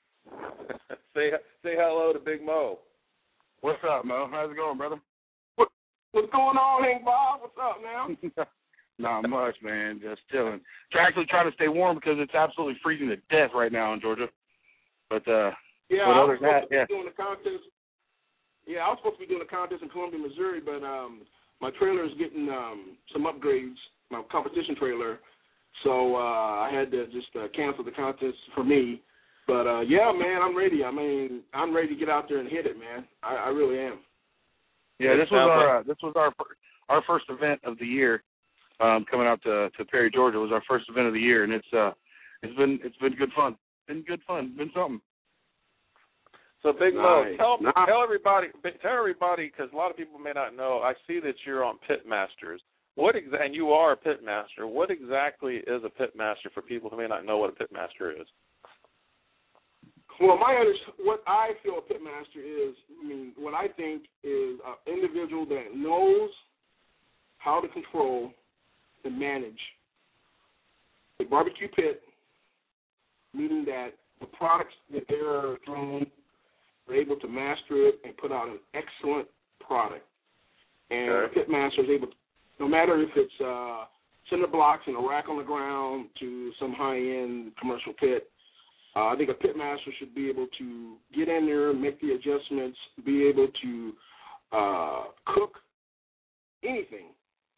Say hello to Big Mo. What's up, Mo? How's it going, brother? What's going on, Hank Bob? What's up, now? Not much, man. Just chilling. Actually trying to stay warm because it's absolutely freezing to death right now in Georgia. But yeah, but I other was than that, supposed to be doing the contest. Yeah, I was supposed to be doing a contest in Columbia, Missouri, but my trailer is getting some upgrades, my competition trailer. So I had to just cancel the contest for me. But yeah, man, I'm ready. I mean, I'm ready to get out there and hit it, man. I really am. Yeah, this was our first event of the year. Coming out to Perry, Georgia was our first event of the year, and it's been good fun. Been good fun. Been something. So Big Mo, tell everybody, because a lot of people may not know. I see that you're on Pitmasters. And you are a Pitmaster. What exactly is a Pitmaster for people who may not know what a Pitmaster is? Well, what I feel a Pitmaster is, I mean, what I think is an individual that knows how to control and manage a barbecue pit, meaning that the products that they're throwing, they're able to master it and put out an excellent product. And a Pitmaster is able to, no matter if it's cinder blocks and a rack on the ground to some high-end commercial pit, I think a Pitmaster should be able to get in there, make the adjustments, be able to cook anything,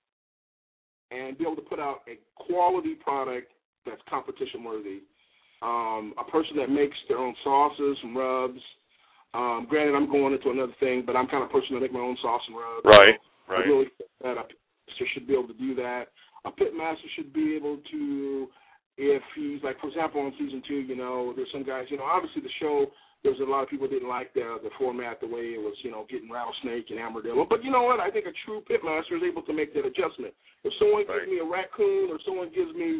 and be able to put out a quality product that's competition worthy. A person that makes their own sauces and rubs. Granted, I'm going into another thing, but I'm kind of a person that make my own sauce and rubs. Right. I really think that a Pitmaster should be able to do that. A Pitmaster should be able to, if he's like, for example, on season 2, you know, there's some guys, you know, obviously the show, there's a lot of people didn't like the format, the way it was, you know, getting rattlesnake and armadillo. But you know what? I think a true Pitmaster is able to make that adjustment. If someone gives me a raccoon or someone gives me,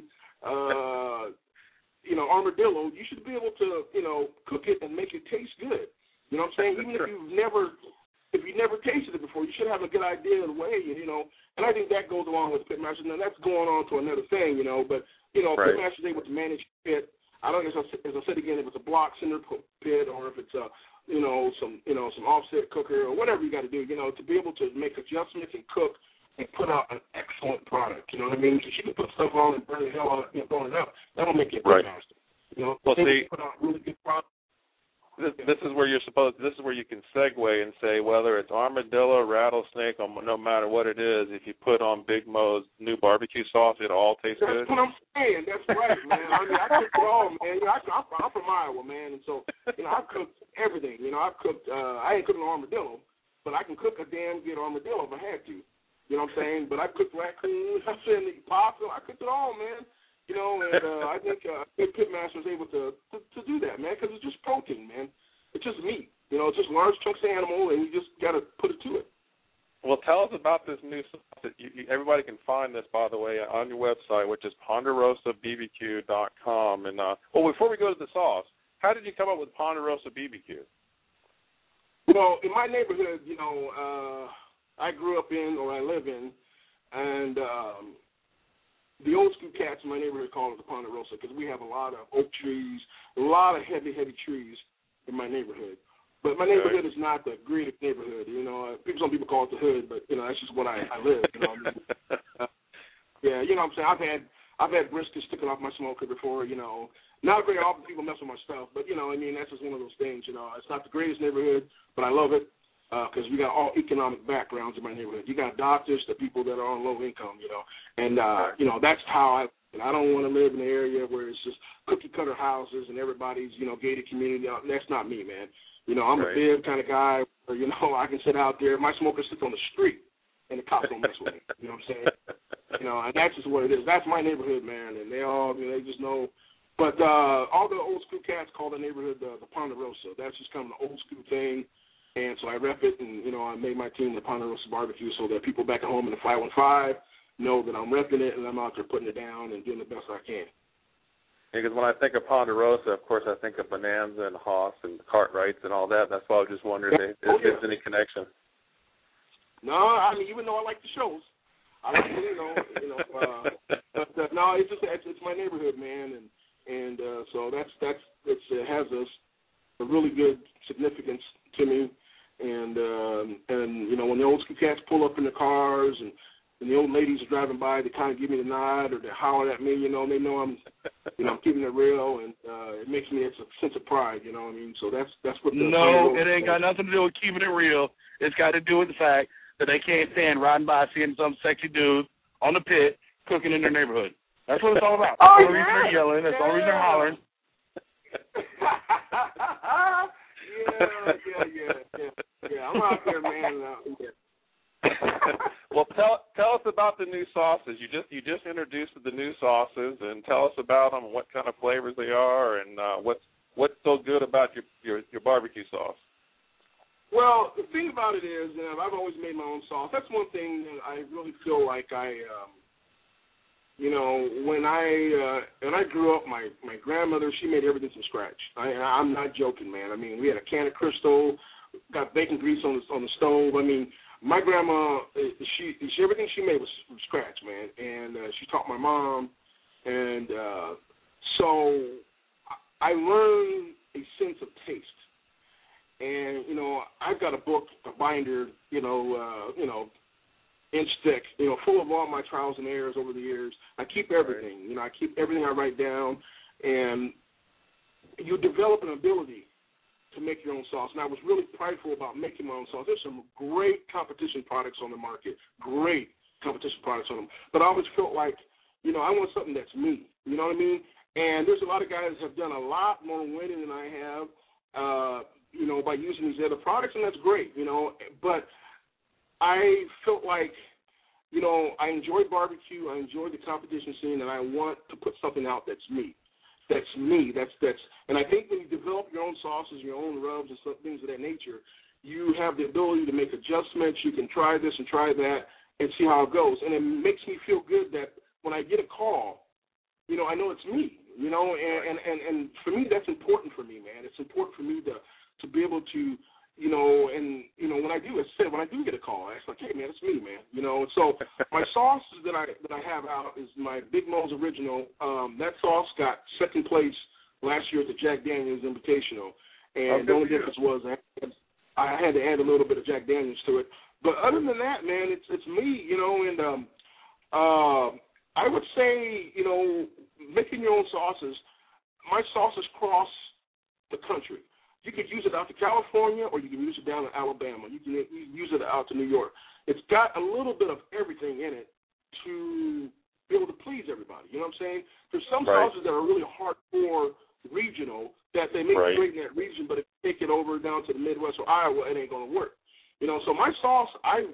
you know, armadillo, you should be able to, you know, cook it and make it taste good. You know what I'm saying? Even if you've never tasted it before, you should have a good idea of the way, you know. And I think that goes along with Pitmaster. Now, that's going on to another thing, you know. But, you know, Pitmaster is able to manage pit. I don't know, as I said again, if it's a block cinder pit or if it's a, some offset cooker or whatever you got to do, you know, to be able to make adjustments and cook and put out an excellent product. You know what I mean? Because you can put stuff on and burn the hell out, throwing it up. That'll make it Pitmaster. You know, well, see, put out really good product. This is where this is where you can segue and say whether it's armadillo, rattlesnake, or no matter what it is, if you put on Big Mo's new barbecue sauce, it all tastes good. That's what I'm saying. That's right, man. I mean, I cook it all, man. You know, I'm from Iowa, man, and so you know, I've cooked everything. You know, I've cooked. I ain't cooking an armadillo, but I can cook a damn good armadillo if I had to. You know what I'm saying? But I cooked raccoons. I said the possum. I cooked it all, man. You know, and I think Pitmaster is able to do that, man, because it's just protein, man. It's just meat. You know, it's just large chunks of animal, and you just got to put it to it. Well, tell us about this new sauce. Everybody can find this, by the way, on your website, which is ponderosabbq.com. And before we go to the sauce, how did you come up with Ponderosa BBQ? Well, in my neighborhood, you know, I grew up in, or I live in, and the old school cats in my neighborhood call it the Ponderosa because we have a lot of oak trees, a lot of heavy trees in my neighborhood. But my neighborhood is not the greatest neighborhood. You know, some people call it the hood, but you know that's just what I live. You know, what I mean? Yeah, you know what I'm saying. I've had briskets sticking off my smoker before. You know, not very often people mess with my stuff, but you know, I mean that's just one of those things. You know, it's not the greatest neighborhood, but I love it. because we got all economic backgrounds in my neighborhood. You got doctors, the people that are on low income, and that's how I don't want to live in an area where it's just cookie cutter houses and everybody's gated community. That's not me, man. I'm a big kind of guy where, I can sit out there. My smoker sits on the street, and the cops don't mess with me. You know what I'm saying? And that's just what it is. That's my neighborhood, man, and they just know. But all the old school cats call the neighborhood the Ponderosa. That's just kind of an old school thing. And so I rep it, and, I made my team the Ponderosa Barbecue so that people back at home in the 515 know that I'm repping it and I'm out there putting it down and doing the best I can. Because when I think of Ponderosa, of course, I think of Bonanza and Haas and Cartwrights and all that. That's why I was just wondering if there's any connection. No, I mean, even though I like the shows, I like but no, it's my neighborhood, man, and so it has a really good significance to me. And when the old school cats pull up in the cars and the old ladies are driving by, they kind of give me the nod or they holler at me, they know I'm keeping it real, and it makes me, it's a sense of pride, what I mean? So that's what it ain't got nothing to do with keeping it real. It's got to do with the fact that they can't stand riding by seeing some sexy dude on the pit cooking in their neighborhood. That's what it's all about. That's the only reason they're yelling. That's the only reason they're hollering. Yeah. I'm out there, man. Well, tell us about the new sauces. You just introduced the new sauces, and tell us about them, what kind of flavors they are, and what's so good about your barbecue sauce. Well, the thing about it is, I've always made my own sauce. That's one thing that I really feel like when I grew up, my grandmother, she made everything from scratch. I'm not joking, man. I mean, we had a can of Cristal, got bacon grease on the stove. I mean, my grandma, everything she made was from scratch, man. And she taught my mom, and so I learned a sense of taste. And I've got a book, a binder, inch thick, full of all my trials and errors over the years. I keep everything. I keep everything I write down, and you develop an ability to make your own sauce. And I was really prideful about making my own sauce. There's some great competition products on the market, but I always felt like, I want something that's me. You know what I mean? And there's a lot of guys that have done a lot more winning than I have, by using these other products, and that's great, But I felt like, I enjoy barbecue, I enjoy the competition scene, and I want to put something out that's me. That's me. And I think when you develop your own sauces, your own rubs, and some things of that nature, you have the ability to make adjustments. You can try this and try that and see how it goes. And it makes me feel good that when I get a call, I know it's me. And for me, that's important for me, man. It's important for me to be able to, when I do get a call, it's like, hey, man, it's me, man. So my sauces that I have out is my Big Mo's Original. That sauce got second place last year at the Jack Daniels Invitational, and the only difference was I had to add a little bit of Jack Daniels to it. But other than that, man, it's me, and I would say, making your own sauces, my sauces cross the country. You could use it out to California, or you can use it down to Alabama. You can use it out to New York. It's got a little bit of everything in it to be able to please everybody. You know what I'm saying? There's some sauces that are really hardcore regional that they make great in that region, but if you take it over down to the Midwest or Iowa, it ain't going to work. So my sauce, I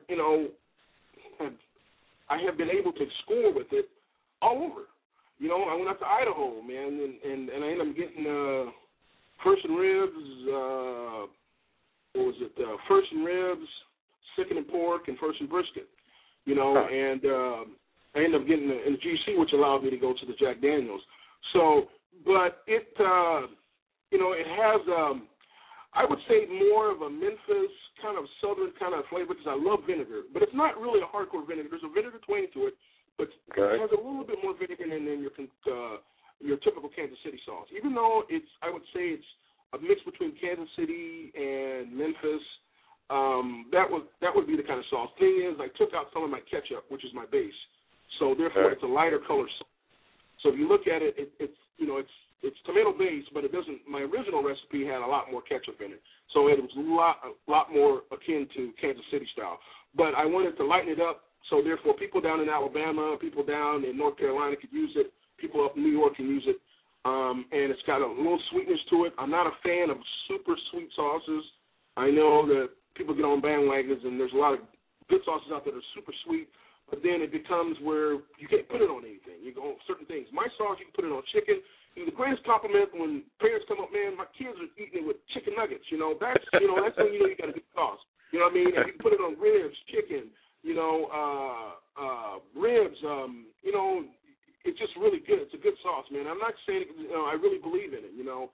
have been able to score with it all over. I went out to Idaho, man, and I ended up getting first and ribs, first and ribs, second and pork, and first and brisket, and I ended up getting in the GC, which allowed me to go to the Jack Daniels. So, but it has, I would say, more of a Memphis kind of southern kind of flavor because I love vinegar, but it's not really a hardcore vinegar. There's a vinegar twang to it, but it has a little bit more vinegar than your typical Kansas City sauce. Even though I would say it's a mix between Kansas City and Memphis, that would be the kind of sauce. Thing is, I took out some of my ketchup, which is my base, so therefore it's a lighter color sauce. So if you look at it, it's tomato base, but it doesn't. My original recipe had a lot more ketchup in it, so it was a lot more akin to Kansas City style. But I wanted to lighten it up, so therefore people down in Alabama, people down in North Carolina could use it. People up in New York can use it, and it's got a little sweetness to it. I'm not a fan of super sweet sauces. I know that people get on bandwagons, and there's a lot of good sauces out there that are super sweet, but then it becomes where you can't put it on anything. You go on certain things. My sauce, you can put it on chicken. And the greatest compliment when parents come up, man, my kids are eating it with chicken nuggets. That's when you know you got a good sauce. You know what I mean? And you can put it on ribs, chicken, ribs. It's just really good. It's a good sauce, man. I'm not saying I really believe in it.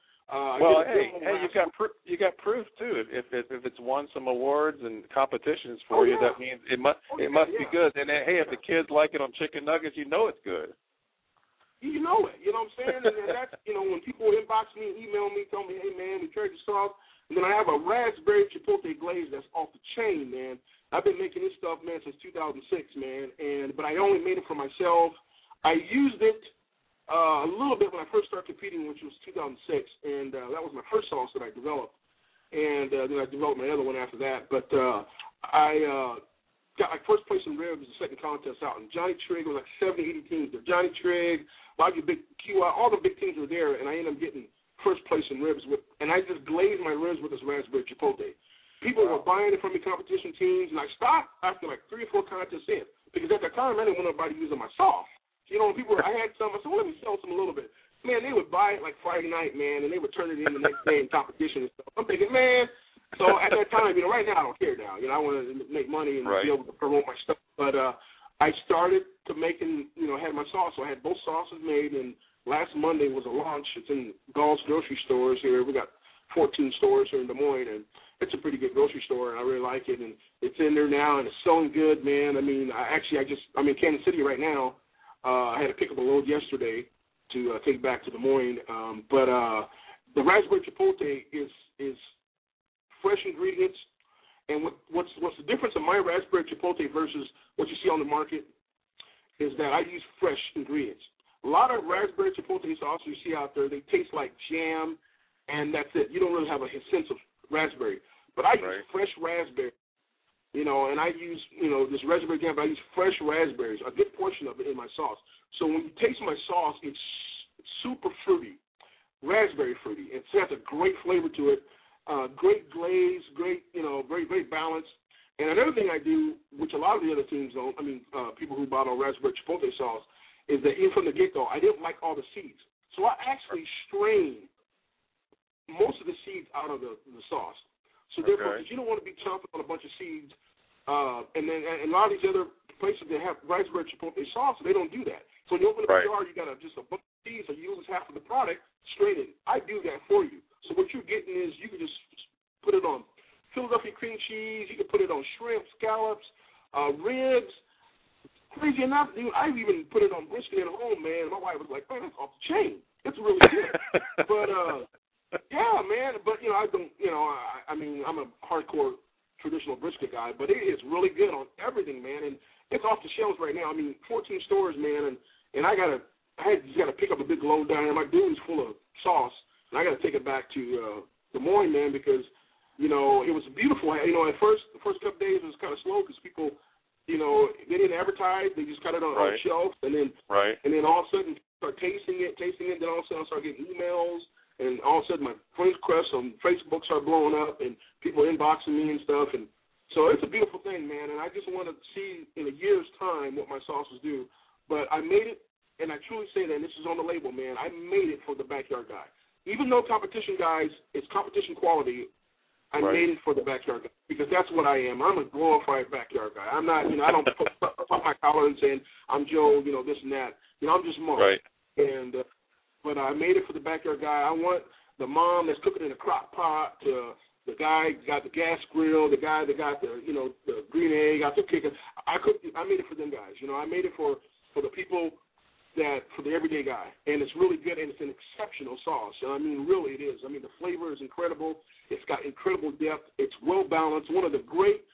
You got proof too. If it's won some awards and competitions for you, that means it must be good. And then, hey, if the kids like it on chicken nuggets, you know it's good. You know it. You know what I'm saying? And that's when people inbox me, email me, tell me, hey man, we tried the sauce. And then I have a raspberry chipotle glaze that's off the chain, man. I've been making this stuff, man, since 2006, man. But I only made it for myself. I used it a little bit when I first started competing, which was 2006, and that was my first sauce that I developed. And then I developed my other one after that. But I got my first place in ribs, the second contest out, and Johnny Trigg was like 70, 80 teams there. Johnny Trigg, a lot of your big QI, all the big teams were there, and I ended up getting first place in ribs and I just glazed my ribs with this raspberry chipotle. People were buying it from me, competition teams, and I stopped after like 3 or 4 contests in, because at that time I didn't want nobody using my sauce. I had some, I said, well, let me sell some a little bit. Man, they would buy it like Friday night, man, and they would turn it in the next day in competition and stuff. I'm thinking, man, so at that time, right now I don't care now. I want to make money and be able to promote my stuff. But I started to making, had my sauce. So I had both sauces made, and last Monday was a launch. It's in Gall's grocery stores here. We got 14 stores here in Des Moines, and it's a pretty good grocery store, and I really like it. And it's in there now, and it's selling good, man. I mean, I'm in Kansas City right now. I had to pick up a load yesterday to take back to Des Moines. But the raspberry chipotle is fresh ingredients. And what's the difference in my raspberry chipotle versus what you see on the market is that I use fresh ingredients. A lot of raspberry chipotle sauces you see out there, they taste like jam, and that's it. You don't really have a sense of raspberry. But I use fresh raspberry, and I use, this raspberry jam, but I use fresh raspberries, a good portion of it in my sauce. So when you taste my sauce, it's super fruity, raspberry fruity. It has a great flavor to it, great glaze, great, very, very balanced. And another thing I do, which a lot of the other teams don't, people who bought on raspberry chipotle sauce, is that even from the get-go, I didn't like all the seeds. So I actually strained most of the seeds out of the sauce. So therefore, because you don't want to be chomping on a bunch of seeds, and a lot of these other places that have raspberry chipotle sauce, they don't do that. So when you open up a jar, you got just a bunch of seeds, so you lose half of the product, strain it. I do that for you. So what you're getting is you can just put it on Philadelphia cream cheese, you can put it on shrimp, scallops, ribs. Crazy enough, dude, I even put it on brisket at home, man. My wife was like, "Man, that's off the chain. It's really good." But yeah, man. But I don't. I'm a hardcore traditional brisket guy, but it is really good on everything, man. And it's off the shelves right now. 14 stores, man, and I just gotta pick up a big load down there. My dude's full of sauce, and I gotta take it back to Des Moines, man, because it was beautiful. At first, the first couple days it was kind of slow because people. They didn't advertise. They just cut it on shelves, and then all of a sudden start tasting it. Then all of a sudden I start getting emails, and all of a sudden my friend requests on Facebook start blowing up, and people inboxing me and stuff. And so it's a beautiful thing, man. And I just want to see in a year's time what my sauces do. But I made it, and I truly say that. And this is on the label, man. I made it for the backyard guy. Even though competition guys, it's competition quality. I made it for the backyard guy because that's what I am. I'm a glorified backyard guy. I'm not, I don't put my collar and saying I'm Joe, this and that. I'm just Mark. Right. And but I made it for the backyard guy. I want the mom that's cooking in a crock pot, to the guy got the gas grill, the guy that got the the green egg out there kicking. I made it for them guys. I made it for the people. For the everyday guy, and it's really good, and it's an exceptional sauce. Really it is. The flavor is incredible. It's got incredible depth. It's well balanced. One of the great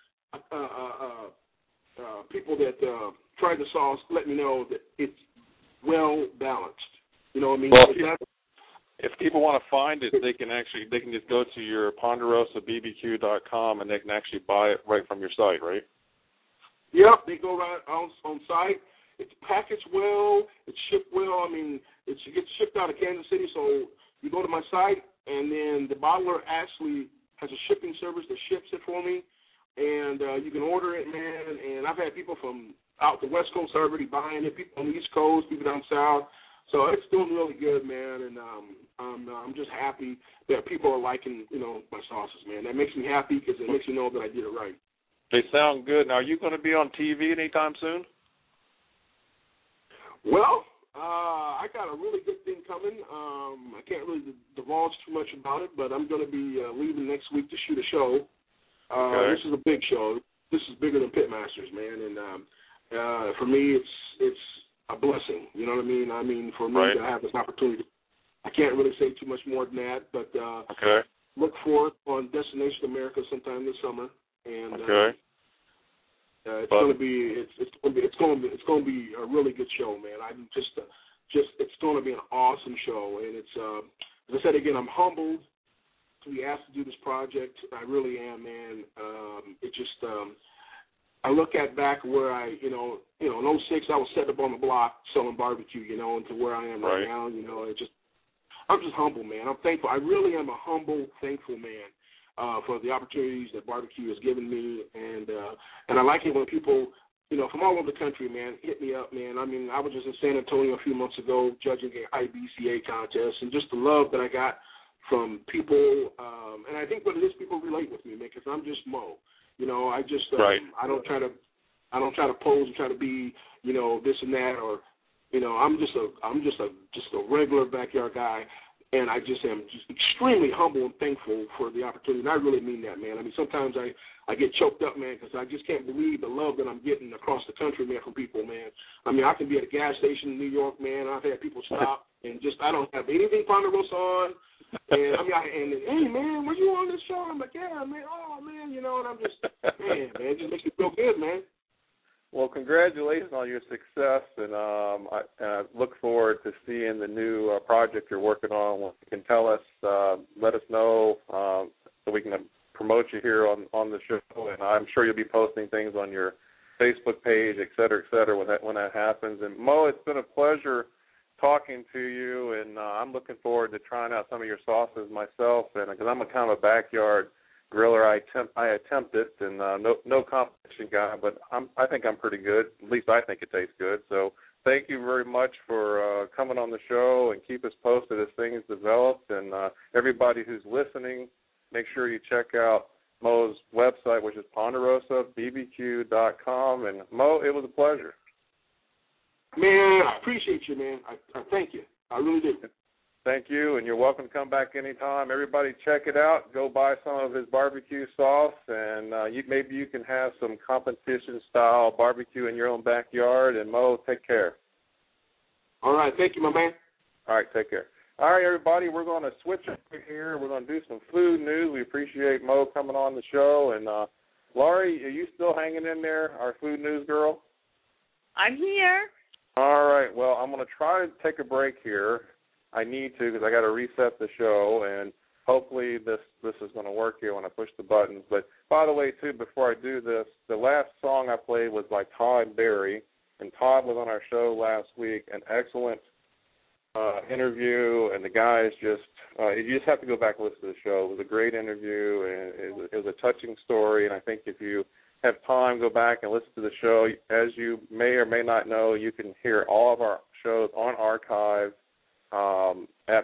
people that tried the sauce let me know that it's well balanced. Well, if people want to find it, they can just go to your PonderosaBBQ.com and they can actually buy it right from your site, right? Yep, they go right on site. It's packaged well. It's shipped well. I mean, it gets shipped out of Kansas City, so you go to my site, and then the bottler actually has a shipping service that ships it for me, and you can order it, man. And I've had people from out the West Coast already buying it, people on the East Coast, people down south. So it's doing really good, man, and I'm just happy that people are liking, my sauces, man. That makes me happy because it makes me know that I did it right. They sound good. Now, are you going to be on TV anytime soon? Well, I got a really good thing coming. I can't really divulge too much about it, but I'm going to be leaving next week to shoot a show. Okay. This is a big show. This is bigger than Pitmasters, man, and for me, it's a blessing. You know what I mean? I mean, for me to have this opportunity, I can't really say too much more than that. But look for it on Destination America sometime this summer, and it's going to be a really good show, man. I'm just it's going to be an awesome show, and it's as I said again, I'm humbled to be asked to do this project. I really am, man. It just I look at back where I, in 06, I was set up on the block selling barbecue, and to where I am right now, I'm just humble, man. I'm thankful. I really am a humble, thankful man for the opportunities that barbecue has given me, and I like it when people, from all over the country, man, hit me up, man. I mean, I was just in San Antonio a few months ago judging the IBCA contest, and just the love that I got from people, and I think what it is, people relate with me, man, because I'm just Mo. I just I don't try to pose and try to be this and that, or I'm just a regular backyard guy, and I just am just extremely humble and thankful for the opportunity. And I really mean that, man. I mean, sometimes I get choked up, man, because I just can't believe the love that I'm getting across the country, man, from people, man. I mean, I can be at a gas station in New York, man. I've had people stop and I don't have anything Ponderosa on. And hey man, were you on this show? I'm like, yeah, man. Oh man, and I'm just, man, it just makes me feel good, man. Well, congratulations on your success, and I look forward to seeing the new project you're working on. When you can tell us, let us know so we can promote you here on the show. And I'm sure you'll be posting things on your Facebook page, et cetera, when that happens. And Mo, it's been a pleasure talking to you, and I'm looking forward to trying out some of your sauces myself, and because I'm a kind of a backyard griller, I attempt it, and no competition guy, but I think I'm pretty good. At least I think it tastes good. So thank you very much for coming on the show, and keep us posted as things develop. And everybody who's listening, make sure you check out Mo's website, which is PonderosaBBQ.com. And Mo, it was a pleasure. Man, I appreciate you, man. I thank you. I really do. Thank you, and you're welcome to come back anytime. Everybody check it out. Go buy some of his barbecue sauce, and maybe you can have some competition-style barbecue in your own backyard. And, Mo, take care. All right. Thank you, my man. All right. Take care. All right, everybody, we're going to switch up here. We're going to do some food news. We appreciate Mo coming on the show. And, Laurie, are you still hanging in there, our food news girl? I'm here. All right. Well, I'm going to try to take a break here. I need to because I got to reset the show, and hopefully this is going to work here when I push the buttons. But by the way, too, before I do this, the last song I played was by Todd Berry, and Todd was on our show last week. An excellent interview, and the guys you just have to go back and listen to the show. It was a great interview, and it was a touching story, and I think if you have time, go back and listen to the show. As you may or may not know, you can hear all of our shows on archive at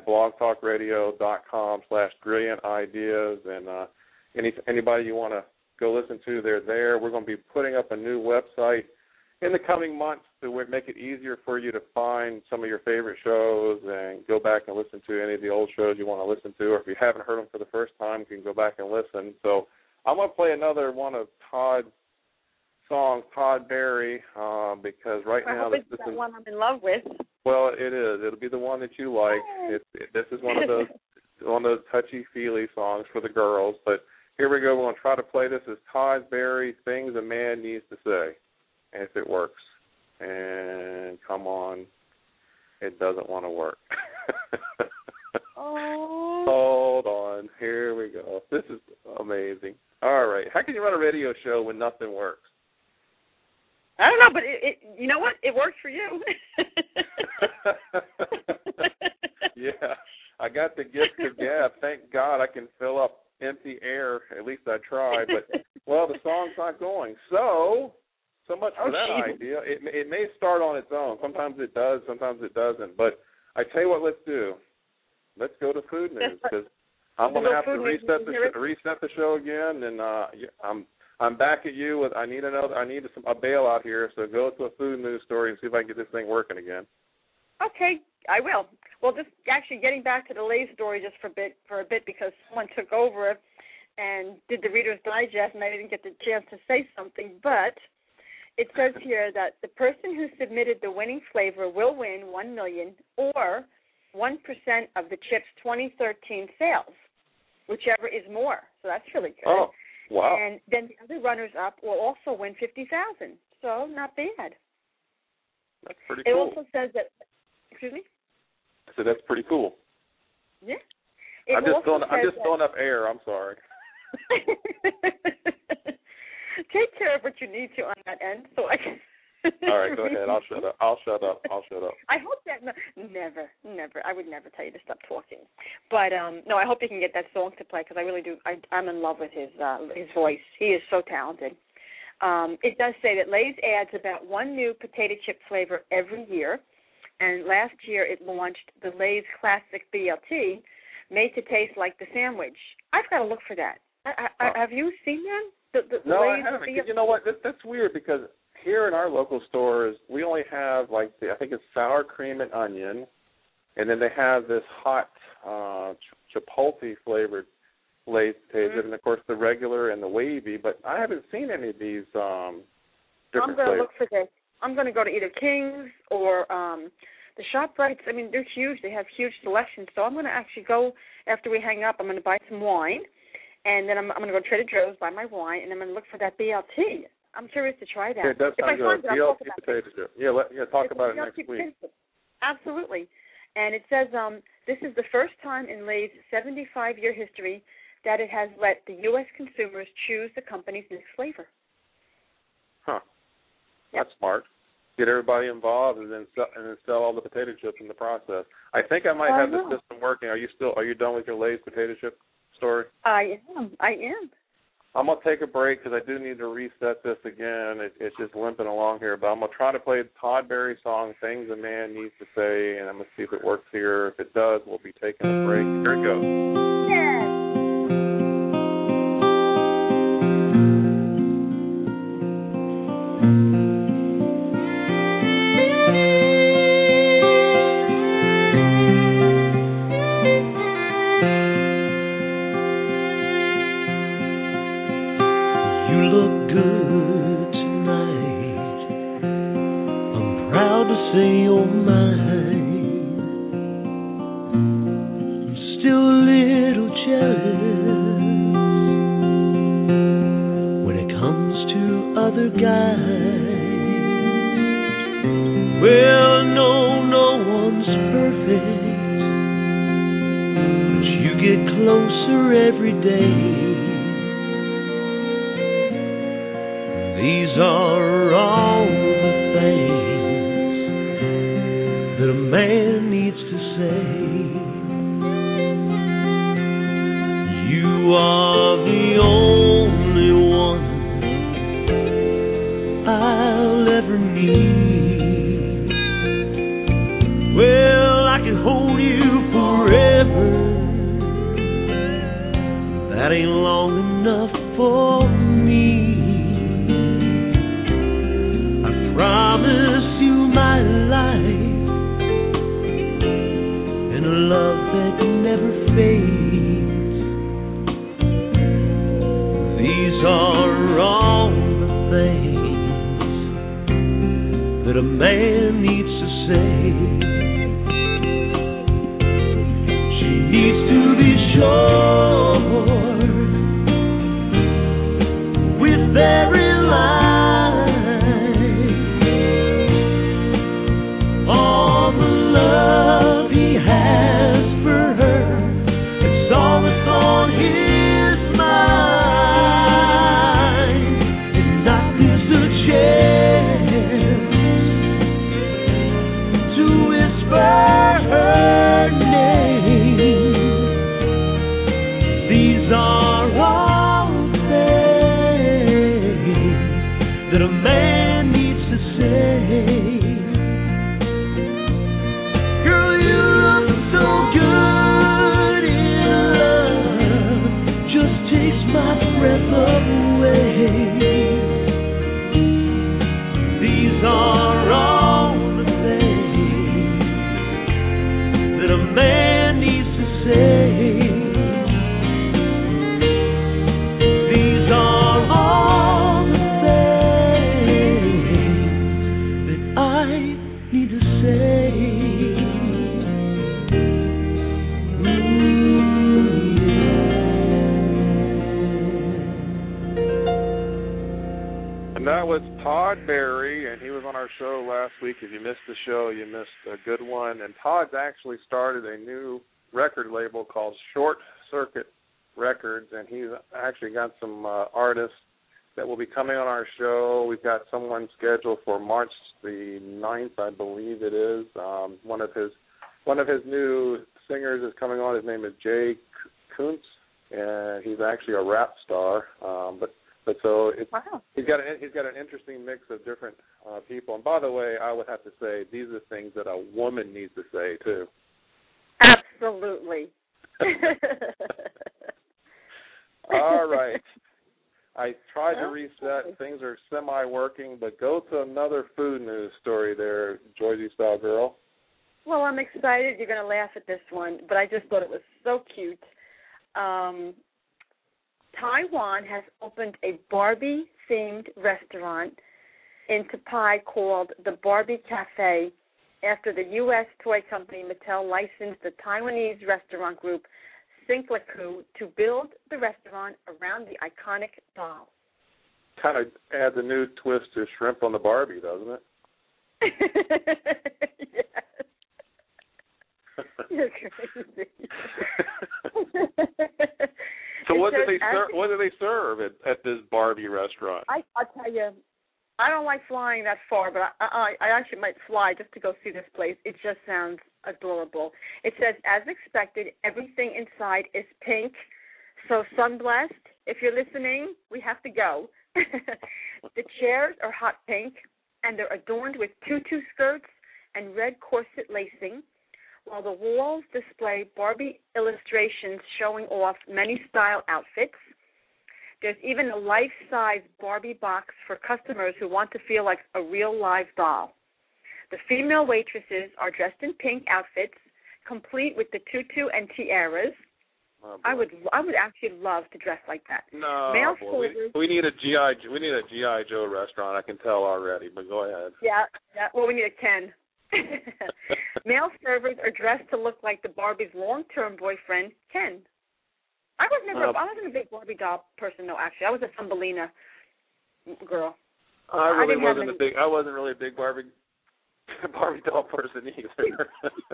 blogtalkradio.com/brilliantideas, and anybody you want to go listen to, they're there. We're going to be putting up a new website in the coming months to make it easier for you to find some of your favorite shows and go back and listen to any of the old shows you want to listen to, or if you haven't heard them for the first time, you can go back and listen. So I'm going to play another one of Todd's songs, Todd Berry, because right now this is the one I'm in love with. Well, it is. It'll be the one that you like. This is one of those touchy-feely songs for the girls. But here we go. We're going to try to play this as Todd Berry, Things a Man Needs to Say, and if it works. And come on, it doesn't want to work. Oh. This is amazing. All right. How can you run a radio show when nothing works? I don't know, but it you know what? It works for you. Yeah. I got the gift of gab. Thank God I can fill up empty air. At least I try. But, well, the song's not going. So much for that idea. It may start on its own. Sometimes it does. Sometimes it doesn't. But I tell you what, let's do. Let's go to food news because I'm going to have to reset the show again, and I'm back at you with I need a bailout here. So go to a food news story and see if I can get this thing working again. Okay, I will. Well, just actually getting back to the Lay's story just for a bit because someone took over and did the Reader's Digest, and I didn't get the chance to say something, but it says here that the person who submitted the winning flavor will win $1 million or 1% of the chip's 2013 sales, whichever is more. So that's really good. Oh, wow. And then the other runners-up will also win $50,000. So not bad. That's pretty cool. It also says that, excuse me? So that's pretty cool. Yeah. I'm just filling up air. I'm sorry. Take care of what you need to on that end, so I can. All right, go ahead. I'll shut up. I hope that never. I would never tell you to stop talking. But no, I hope you can get that song to play because I really do. I'm in love with his voice. He is so talented. It does say that Lay's adds about one new potato chip flavor every year, and last year it launched the Lay's Classic BLT, made to taste like the sandwich. I've got to look for that. Have you seen them? No, I haven't. You know what? That's weird because here in our local stores, we only have I think it's sour cream and onion, and then they have this hot chipotle flavored Lay's potatoes, and of course the regular and the wavy. But I haven't seen any of these different I'm going to look for this. I'm going to go to either King's or the ShopRites. I mean, they're huge. They have huge selections. So I'm going to actually go after we hang up. I'm going to buy some wine. And then I'm going to go to Trader Joe's, buy my wine, and I'm going to look for that BLT. I'm curious to try that. Yeah, it does sound good. BLT potato chip. Yeah, talk about it next week. Absolutely. And it says this is the first time in Lay's 75-year history that it has let the U.S. consumers choose the company's next flavor. Huh. That's smart. Get everybody involved and then sell all the potato chips in the process. I think I might have the system working. Are you done with your Lay's potato chip story? I am. I'm going to take a break because I do need to reset this again. It's just limping along here. But I'm going to try to play the Todd Berry song, Things a Man Needs to Say, and I'm going to see if it works here. If it does, we'll be taking a break. Here it goes. It's all that's on his was Todd Berry, and he was on our show last week. If you missed the show, you missed a good one. And Todd's actually started a new record label called Short Circuit Records, and he's actually got some artists that will be coming on our show. We've got someone scheduled for March the 9th, I believe it is. One of his new singers is coming on. His name is Jay Kuntz, and he's actually a rap star. But so wow. he's got an interesting mix of different people. And by the way, I would have to say these are things that a woman needs to say too. Absolutely. All right. I tried to reset. Things are semi-working, but go to another food news story there, Joyzy Style Girl. Well, I'm excited. You're going to laugh at this one, but I just thought it was so cute. Taiwan has opened a Barbie-themed restaurant in Tapai called the Barbie Cafe after the U.S. toy company Mattel licensed the Taiwanese restaurant group Sinklaku to build the restaurant around the iconic doll. Kind of adds a new twist to Shrimp on the Barbie, doesn't it? Yes. You're crazy. So what do they serve at this Barbie restaurant? I'll tell you, I don't like flying that far, but I actually might fly just to go see this place. It just sounds adorable. It says, as expected, everything inside is pink. So Sunblessed, if you're listening, we have to go. The chairs are hot pink, and they're adorned with tutu skirts and red corset lacing, while the walls display Barbie illustrations showing off many style outfits. There's even a life-size Barbie box for customers who want to feel like a real live doll. The female waitresses are dressed in pink outfits, complete with the tutu and tiaras. Oh, I would actually love to dress like that. No, boy, we need a GI Joe restaurant. I can tell already. But go ahead. Yeah. Well, we need a Ken. Male servers are dressed to look like the Barbie's long-term boyfriend, Ken. I wasn't a big Barbie doll person though. Actually, I was a Thumbelina girl. I wasn't really a big Barbie doll person either.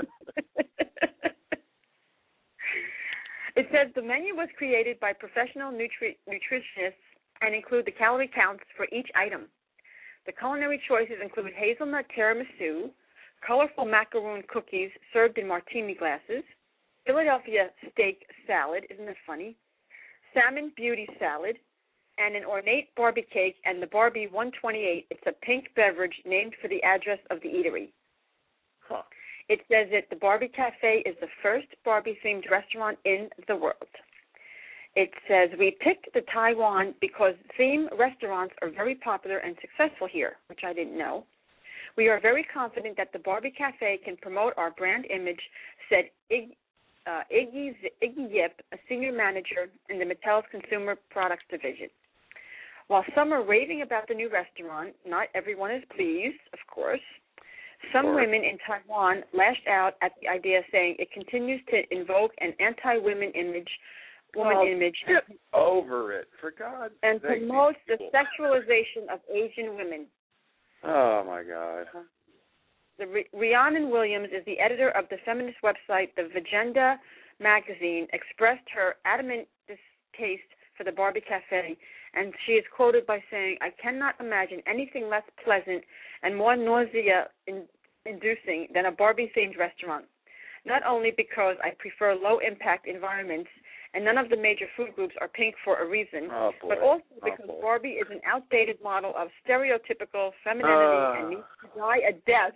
It says the menu was created by professional nutritionists and include the calorie counts for each item. The culinary choices include hazelnut tiramisu, colorful macaroon cookies served in martini glasses, Philadelphia steak salad, isn't that funny? Salmon beauty salad, and an ornate Barbie cake and the Barbie 128. It's a pink beverage named for the address of the eatery. Huh. It says that the Barbie Cafe is the first Barbie-themed restaurant in the world. It says, we picked the Taiwan because theme restaurants are very popular and successful here, which I didn't know. We are very confident that the Barbie Cafe can promote our brand image, said Iggy Yip, a senior manager in the Mattel's Consumer Products Division. While some are raving about the new restaurant, not everyone is pleased, of course. Some women in Taiwan lashed out at the idea, saying it continues to invoke an anti-woman image. Over it, for God's sake. And promotes the sexualization of Asian women. Oh, my God. Rhiannon Williams is the editor of the feminist website, The Vagenda magazine, expressed her adamant distaste for the Barbie Cafe, and she is quoted by saying, I cannot imagine anything less pleasant and more nausea-inducing than a Barbie-themed restaurant, not only because I prefer low-impact environments and none of the major food groups are pink for a reason, but also because Barbie is an outdated model of stereotypical femininity and needs to die a death.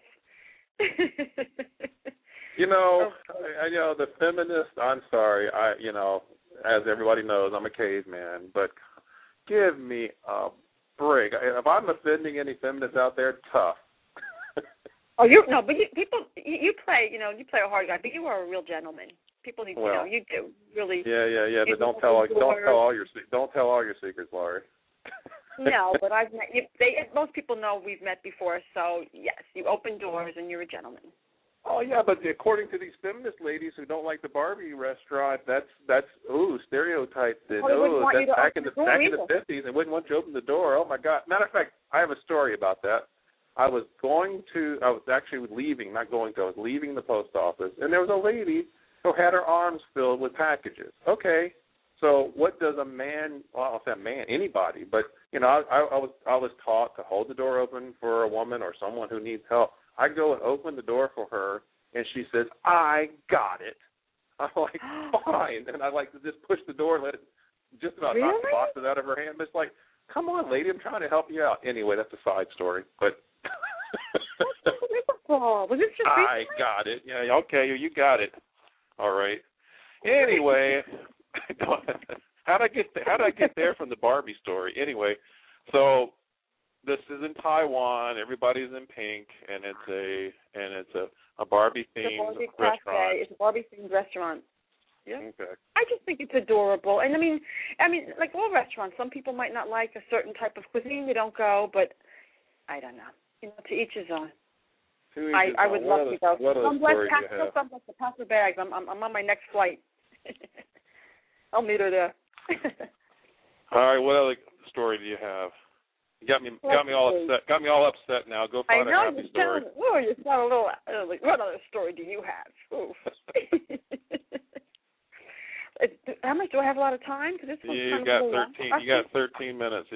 The feminist, I'm sorry, as everybody knows, I'm a caveman, but give me a break. If I'm offending any feminists out there, tough. You play a hard guy, but you are a real gentleman. People need to know you do really. Yeah. But don't tell all your secrets, Laurie. No, but I've met. Most people know we've met before, so yes, you open doors and you're a gentleman. Oh yeah, but according to these feminist ladies who don't like the Barbie restaurant, that's stereotyped. That's back in the 50s. They wouldn't want you to open the door. Oh my God! Matter of fact, I have a story about that. I was leaving the post office, and there was a lady who had her arms filled with packages. Okay, so what does a man? Well, I'll say a man, anybody, but I was taught to hold the door open for a woman or someone who needs help. I go and open the door for her, and she says, "I got it." I'm like, fine, and I like to just push the door and let it just about knock the boxes out of her hand. But it's like, come on, lady, I'm trying to help you out. Anyway, that's a side story, but. Was this just I got it. Yeah, okay, you got it. All right. Anyway, how'd I get there from the Barbie story? Anyway, so this is in Taiwan. Everybody's in pink, and it's a Barbie themed restaurant. It's a Barbie themed restaurant. Yeah. Okay. I just think it's adorable, and I mean, like all restaurants, some people might not like a certain type of cuisine. They don't go, but I don't know. To each his own. I would love to go. Some bless the pack bags. I'm on my next flight. I'll meet her there. All right. What other story do you have? You got me all upset. Got me all upset now. Go find a happy story. You sound a little. What other story do you have? Oof. How much do I have? A lot of time? Because this one's you got 13 minutes.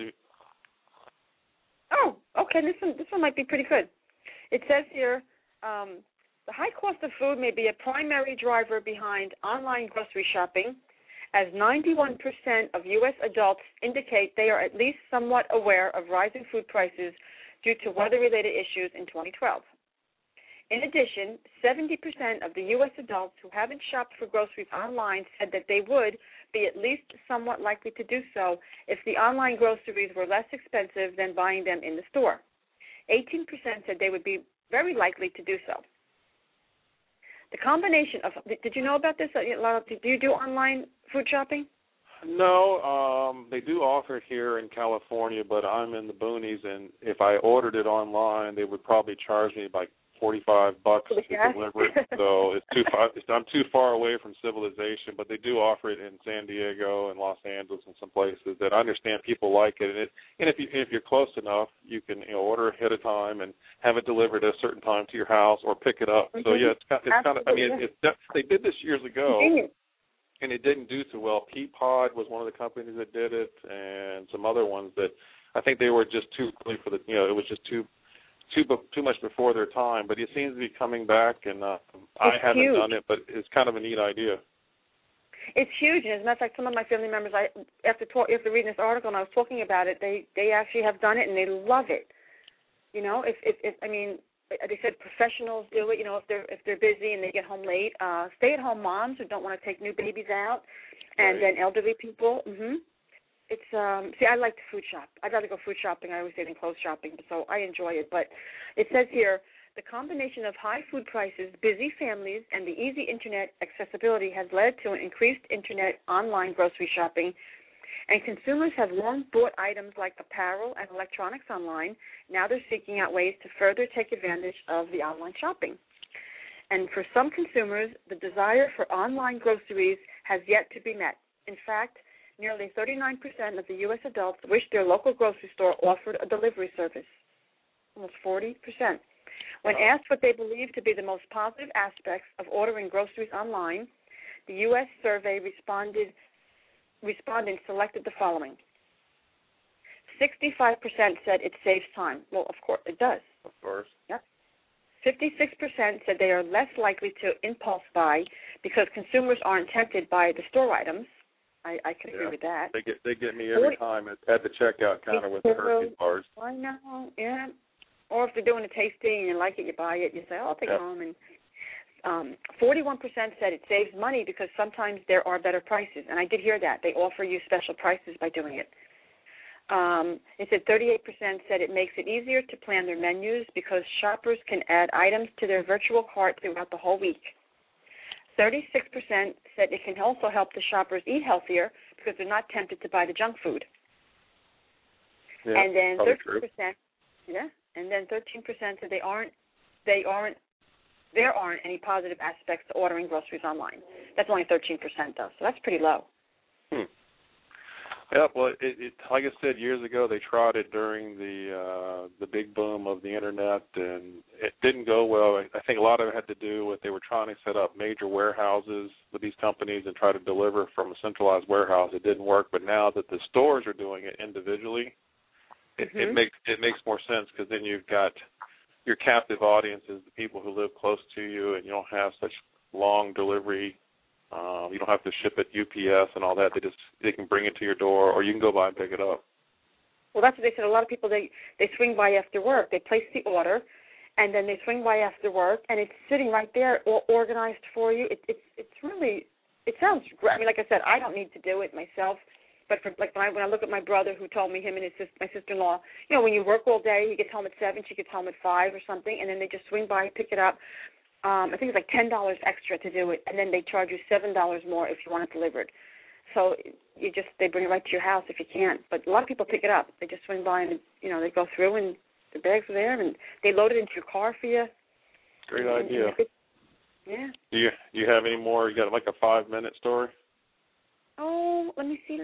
Oh, okay. This one might be pretty good. It says here, the high cost of food may be a primary driver behind online grocery shopping, as 91% of U.S. adults indicate they are at least somewhat aware of rising food prices due to weather-related issues in 2012. In addition, 70% of the U.S. adults who haven't shopped for groceries online said that they would be at least somewhat likely to do so if the online groceries were less expensive than buying them in the store. 18% said they would be very likely to do so. The combination of, did you know about this? Do you do online food shopping? No, they do offer it here in California, but I'm in the boonies, and if I ordered it online, they would probably charge me like $45 to deliver it. So it's too far. I'm too far away from civilization, but they do offer it in San Diego and Los Angeles and some places that I understand people like it. And if you're close enough, you can order ahead of time and have it delivered at a certain time to your house or pick it up. Mm-hmm. So yeah, it's kind of. I mean, they did this years ago. Convenient. And it didn't do so well. Peapod was one of the companies that did it, and some other ones that I think they were just too early for the. It was just too much before their time. But it seems to be coming back, and I haven't done it, but it's kind of a neat idea. It's huge, and as a matter of fact, some of my family members, after reading this article and I was talking about it, they actually have done it and they love it. They said professionals do it. If they're busy and they get home late, stay-at-home moms who don't want to take new babies out, and then elderly people. Mm-hmm. It's I like to food shop. I'd rather go food shopping. I always say than clothes shopping, so I enjoy it. But it says here the combination of high food prices, busy families, and the easy internet accessibility has led to an increased internet online grocery shopping. And consumers have long bought items like apparel and electronics online. Now they're seeking out ways to further take advantage of the online shopping. And for some consumers, the desire for online groceries has yet to be met. In fact, nearly 39% of the U.S. adults wish their local grocery store offered a delivery service, almost 40%. When asked what they believe to be the most positive aspects of ordering groceries online, the U.S. survey respondents selected the following. 65% said it saves time. Well, of course, it does. Of course. Yep. 56% said they are less likely to impulse buy because consumers aren't tempted by the store items. I can agree with that. They get me every time at the checkout counter with the Hershey bars. I know, yeah. Or if they're doing a tasting and you like it, you buy it. You say, I'll take it home. And 41% said it saves money because sometimes there are better prices. And I did hear that. They offer you special prices by doing it. It said 38% said it makes it easier to plan their menus because shoppers can add items to their virtual cart throughout the whole week. 36% said it can also help the shoppers eat healthier because they're not tempted to buy the junk food. Yeah, and then 13%, true. and then 13% said they aren't there aren't any positive aspects to ordering groceries online. That's only 13% though, so that's pretty low. Yeah, well, it like I said years ago, they tried it during the big boom of the internet, and it didn't go well. I think a lot of it had to do with they were trying to set up major warehouses with these companies and try to deliver from a centralized warehouse. It didn't work, but now that the stores are doing it individually, it makes more sense, because then you've got your captive audiences, the people who live close to you, and you don't have such long delivery. You don't have to ship it UPS and all that. They can bring it to your door, or you can go by and pick it up. Well, that's what they said. A lot of people, they swing by after work. They place the order, and then they swing by after work, and it's sitting right there, all organized for you. It's really, it sounds great. I mean, like I said, I don't need to do it myself, but when I look at my brother, who told me, him and my sister-in-law, you know, when you work all day, he gets home at 7, she gets home at 5 or something, and then they just swing by, pick it up. I think it's like $10 extra to do it, and then they charge you $7 more if you want it delivered. So they bring it right to your house if you can't. But a lot of people pick it up. They just swing by and they go through, and the bags are there, and they load it into your car for you. Great idea. Yeah. Do you have any more? You got like a 5-minute story? Oh, let me see.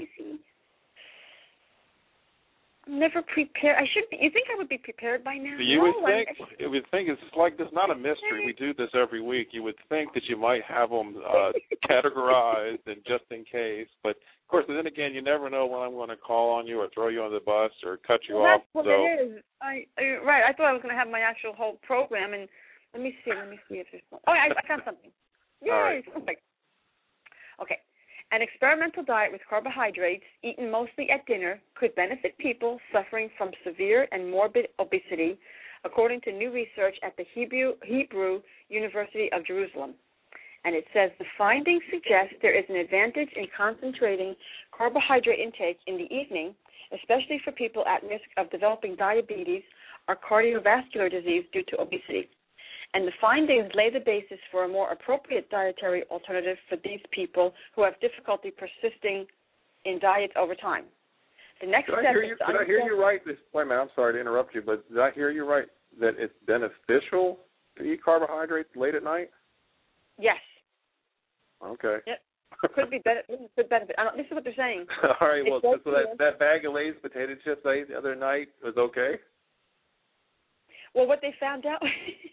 I'm never prepared. I should be. You think I would be prepared by now? You would think it's like this. Not a mystery. We do this every week. You would think that you might have them categorized and just in case. But of course, then again, you never know when I'm going to call on you or throw you on the bus or cut you off. That's what it is. Right. I thought I was going to have my actual whole program. And let me see if there's one. Oh, I found something. Yay! All right. Okay. An experimental diet with carbohydrates eaten mostly at dinner could benefit people suffering from severe and morbid obesity, according to new research at the Hebrew University of Jerusalem. And it says the findings suggest there is an advantage in concentrating carbohydrate intake in the evening, especially for people at risk of developing diabetes or cardiovascular disease due to obesity. And the findings lay the basis for a more appropriate dietary alternative for these people who have difficulty persisting in diets over time. The next step is to Did I hear you right? Wait a minute, I'm sorry to interrupt you, but did I hear you right that it's beneficial to eat carbohydrates late at night? Yes. Okay. Yep. Could benefit. This is what they're saying. All right. Well, so that bag of Lay's potato chips I ate the other night was okay? Well, what they found out...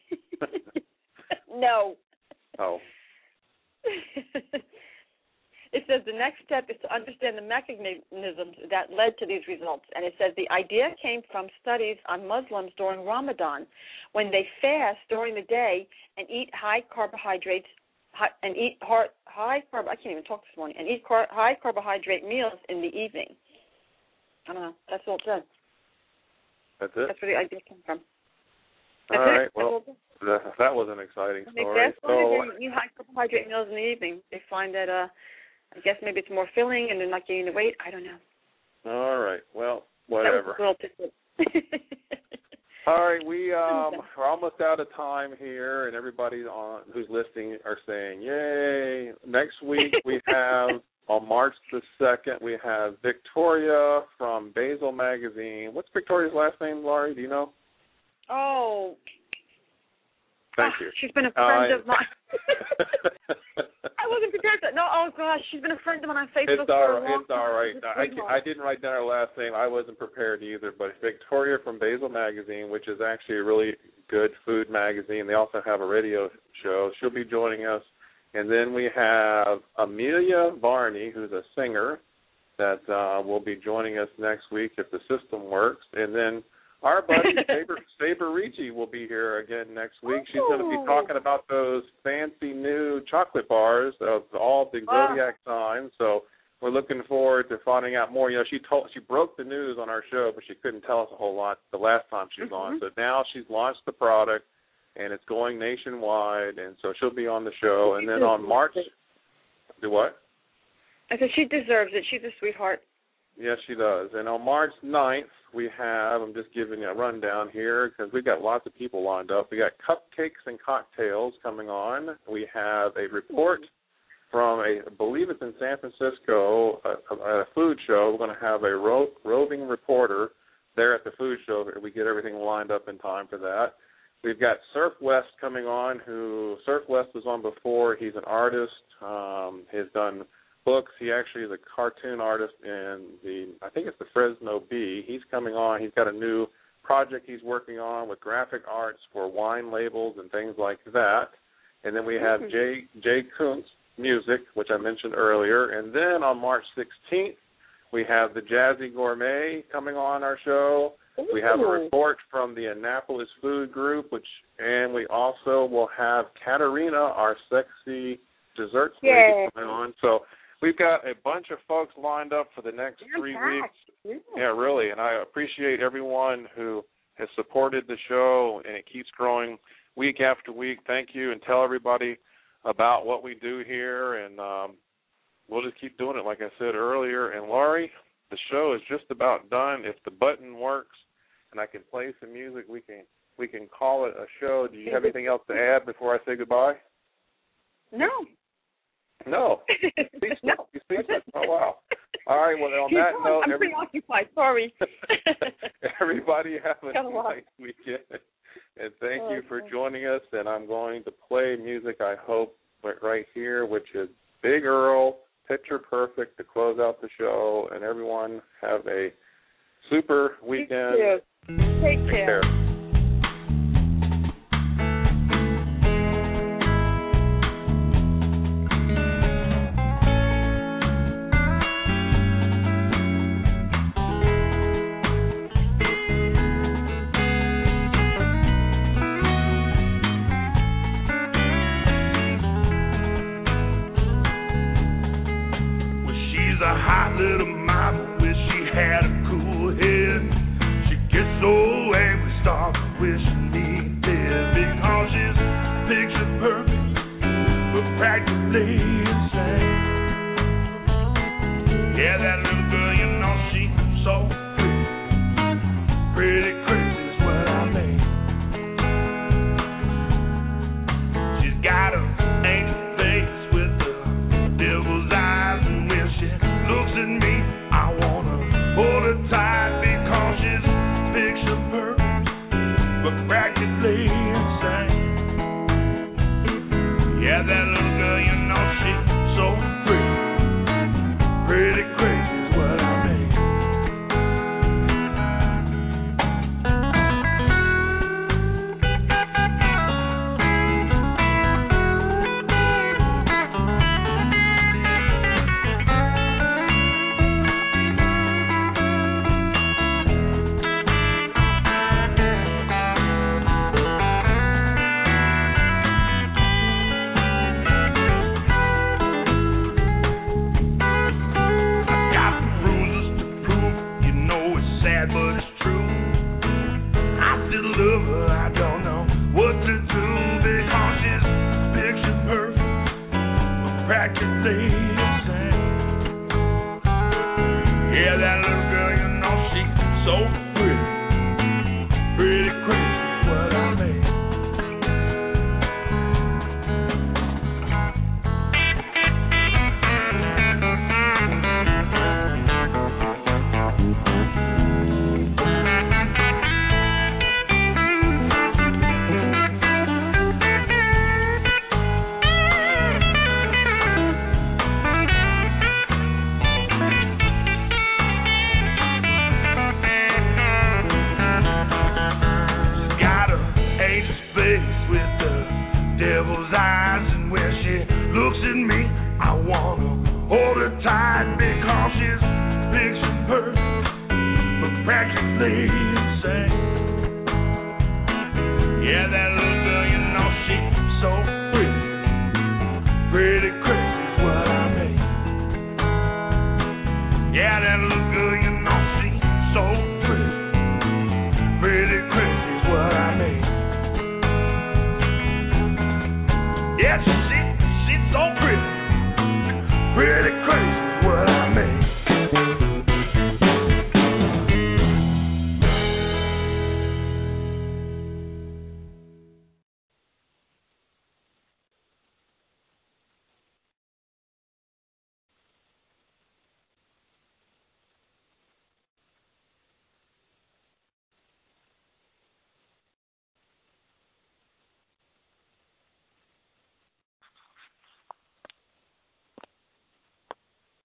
No. Oh. It says the next step is to understand the mechanisms that led to these results. And it says the idea came from studies on Muslims during Ramadan, when they fast during the day and eat high carbohydrates and eat high carbohydrate meals in the evening. I don't know. That's all it said. That's it? That's where the idea came from. All right. Well, that was an exciting story. They eat high carbohydrate meals in the evening. They find that, I guess maybe it's more filling and they're not gaining the weight. I don't know. All right. Well, whatever. That was a little All right. We're almost out of time here, and everybody who's listening are saying, yay. Next week we have, on March the 2nd, we have Victoria from Basil Magazine. What's Victoria's last name, Laurie? Do you know? Oh. Thank you. She's been a friend of mine. I wasn't prepared to. No, oh, gosh. She's been a friend of mine on Facebook It's all right. I didn't write down her last name. I wasn't prepared either. But Victoria from Basil Magazine, which is actually a really good food magazine. They also have a radio show. She'll be joining us. And then we have Amelia Varney, who's a singer, that will be joining us next week if the system works. And then our buddy Saber Ricci will be here again next week. She's going to be talking about those fancy new chocolate bars of all the zodiac signs. So we're looking forward to finding out more. You know, she broke the news on our show, but she couldn't tell us a whole lot the last time she was on. So now she's launched the product, and it's going nationwide, and so she'll be on the show. And then on March, do what? I said she deserves it. She's a sweetheart. Yes, she does. And on March 9th, we have, I'm just giving you a rundown here because we've got lots of people lined up. We got cupcakes and cocktails coming on. We have a report from I believe it's in San Francisco, a food show. We're going to have a roving reporter there at the food show. We get everything lined up in time for that. We've got Surf West coming on, who Surf West was on before. He's an artist. He's done books. He actually is a cartoon artist in I think it's the Fresno Bee. He's coming on. He's got a new project he's working on with graphic arts for wine labels and things like that. And then we have Jay Kuntz Music, which I mentioned earlier. And then on March 16th, we have the Jazzy Gourmet coming on our show. We have a report from the Annapolis Food Group, and we also will have Katarina, our sexy desserts lady, coming on. So we've got a bunch of folks lined up for the next 3 weeks. Yeah, really, and I appreciate everyone who has supported the show, and it keeps growing week after week. Thank you, and tell everybody about what we do here, and we'll just keep doing it like I said earlier. And Laurie, the show is just about done. If the button works and I can play some music, we can call it a show. Do you have anything else to add before I say goodbye? No. No. No. You speechless? Oh, wow. All right, well, on that note, I'm preoccupied. Sorry. Everybody have a nice weekend. And thank you for joining us. And I'm going to play music, I hope, right here, which is Big Earl, Picture Perfect, to close out the show. And everyone have a super weekend. Take care. She's so pretty crazy.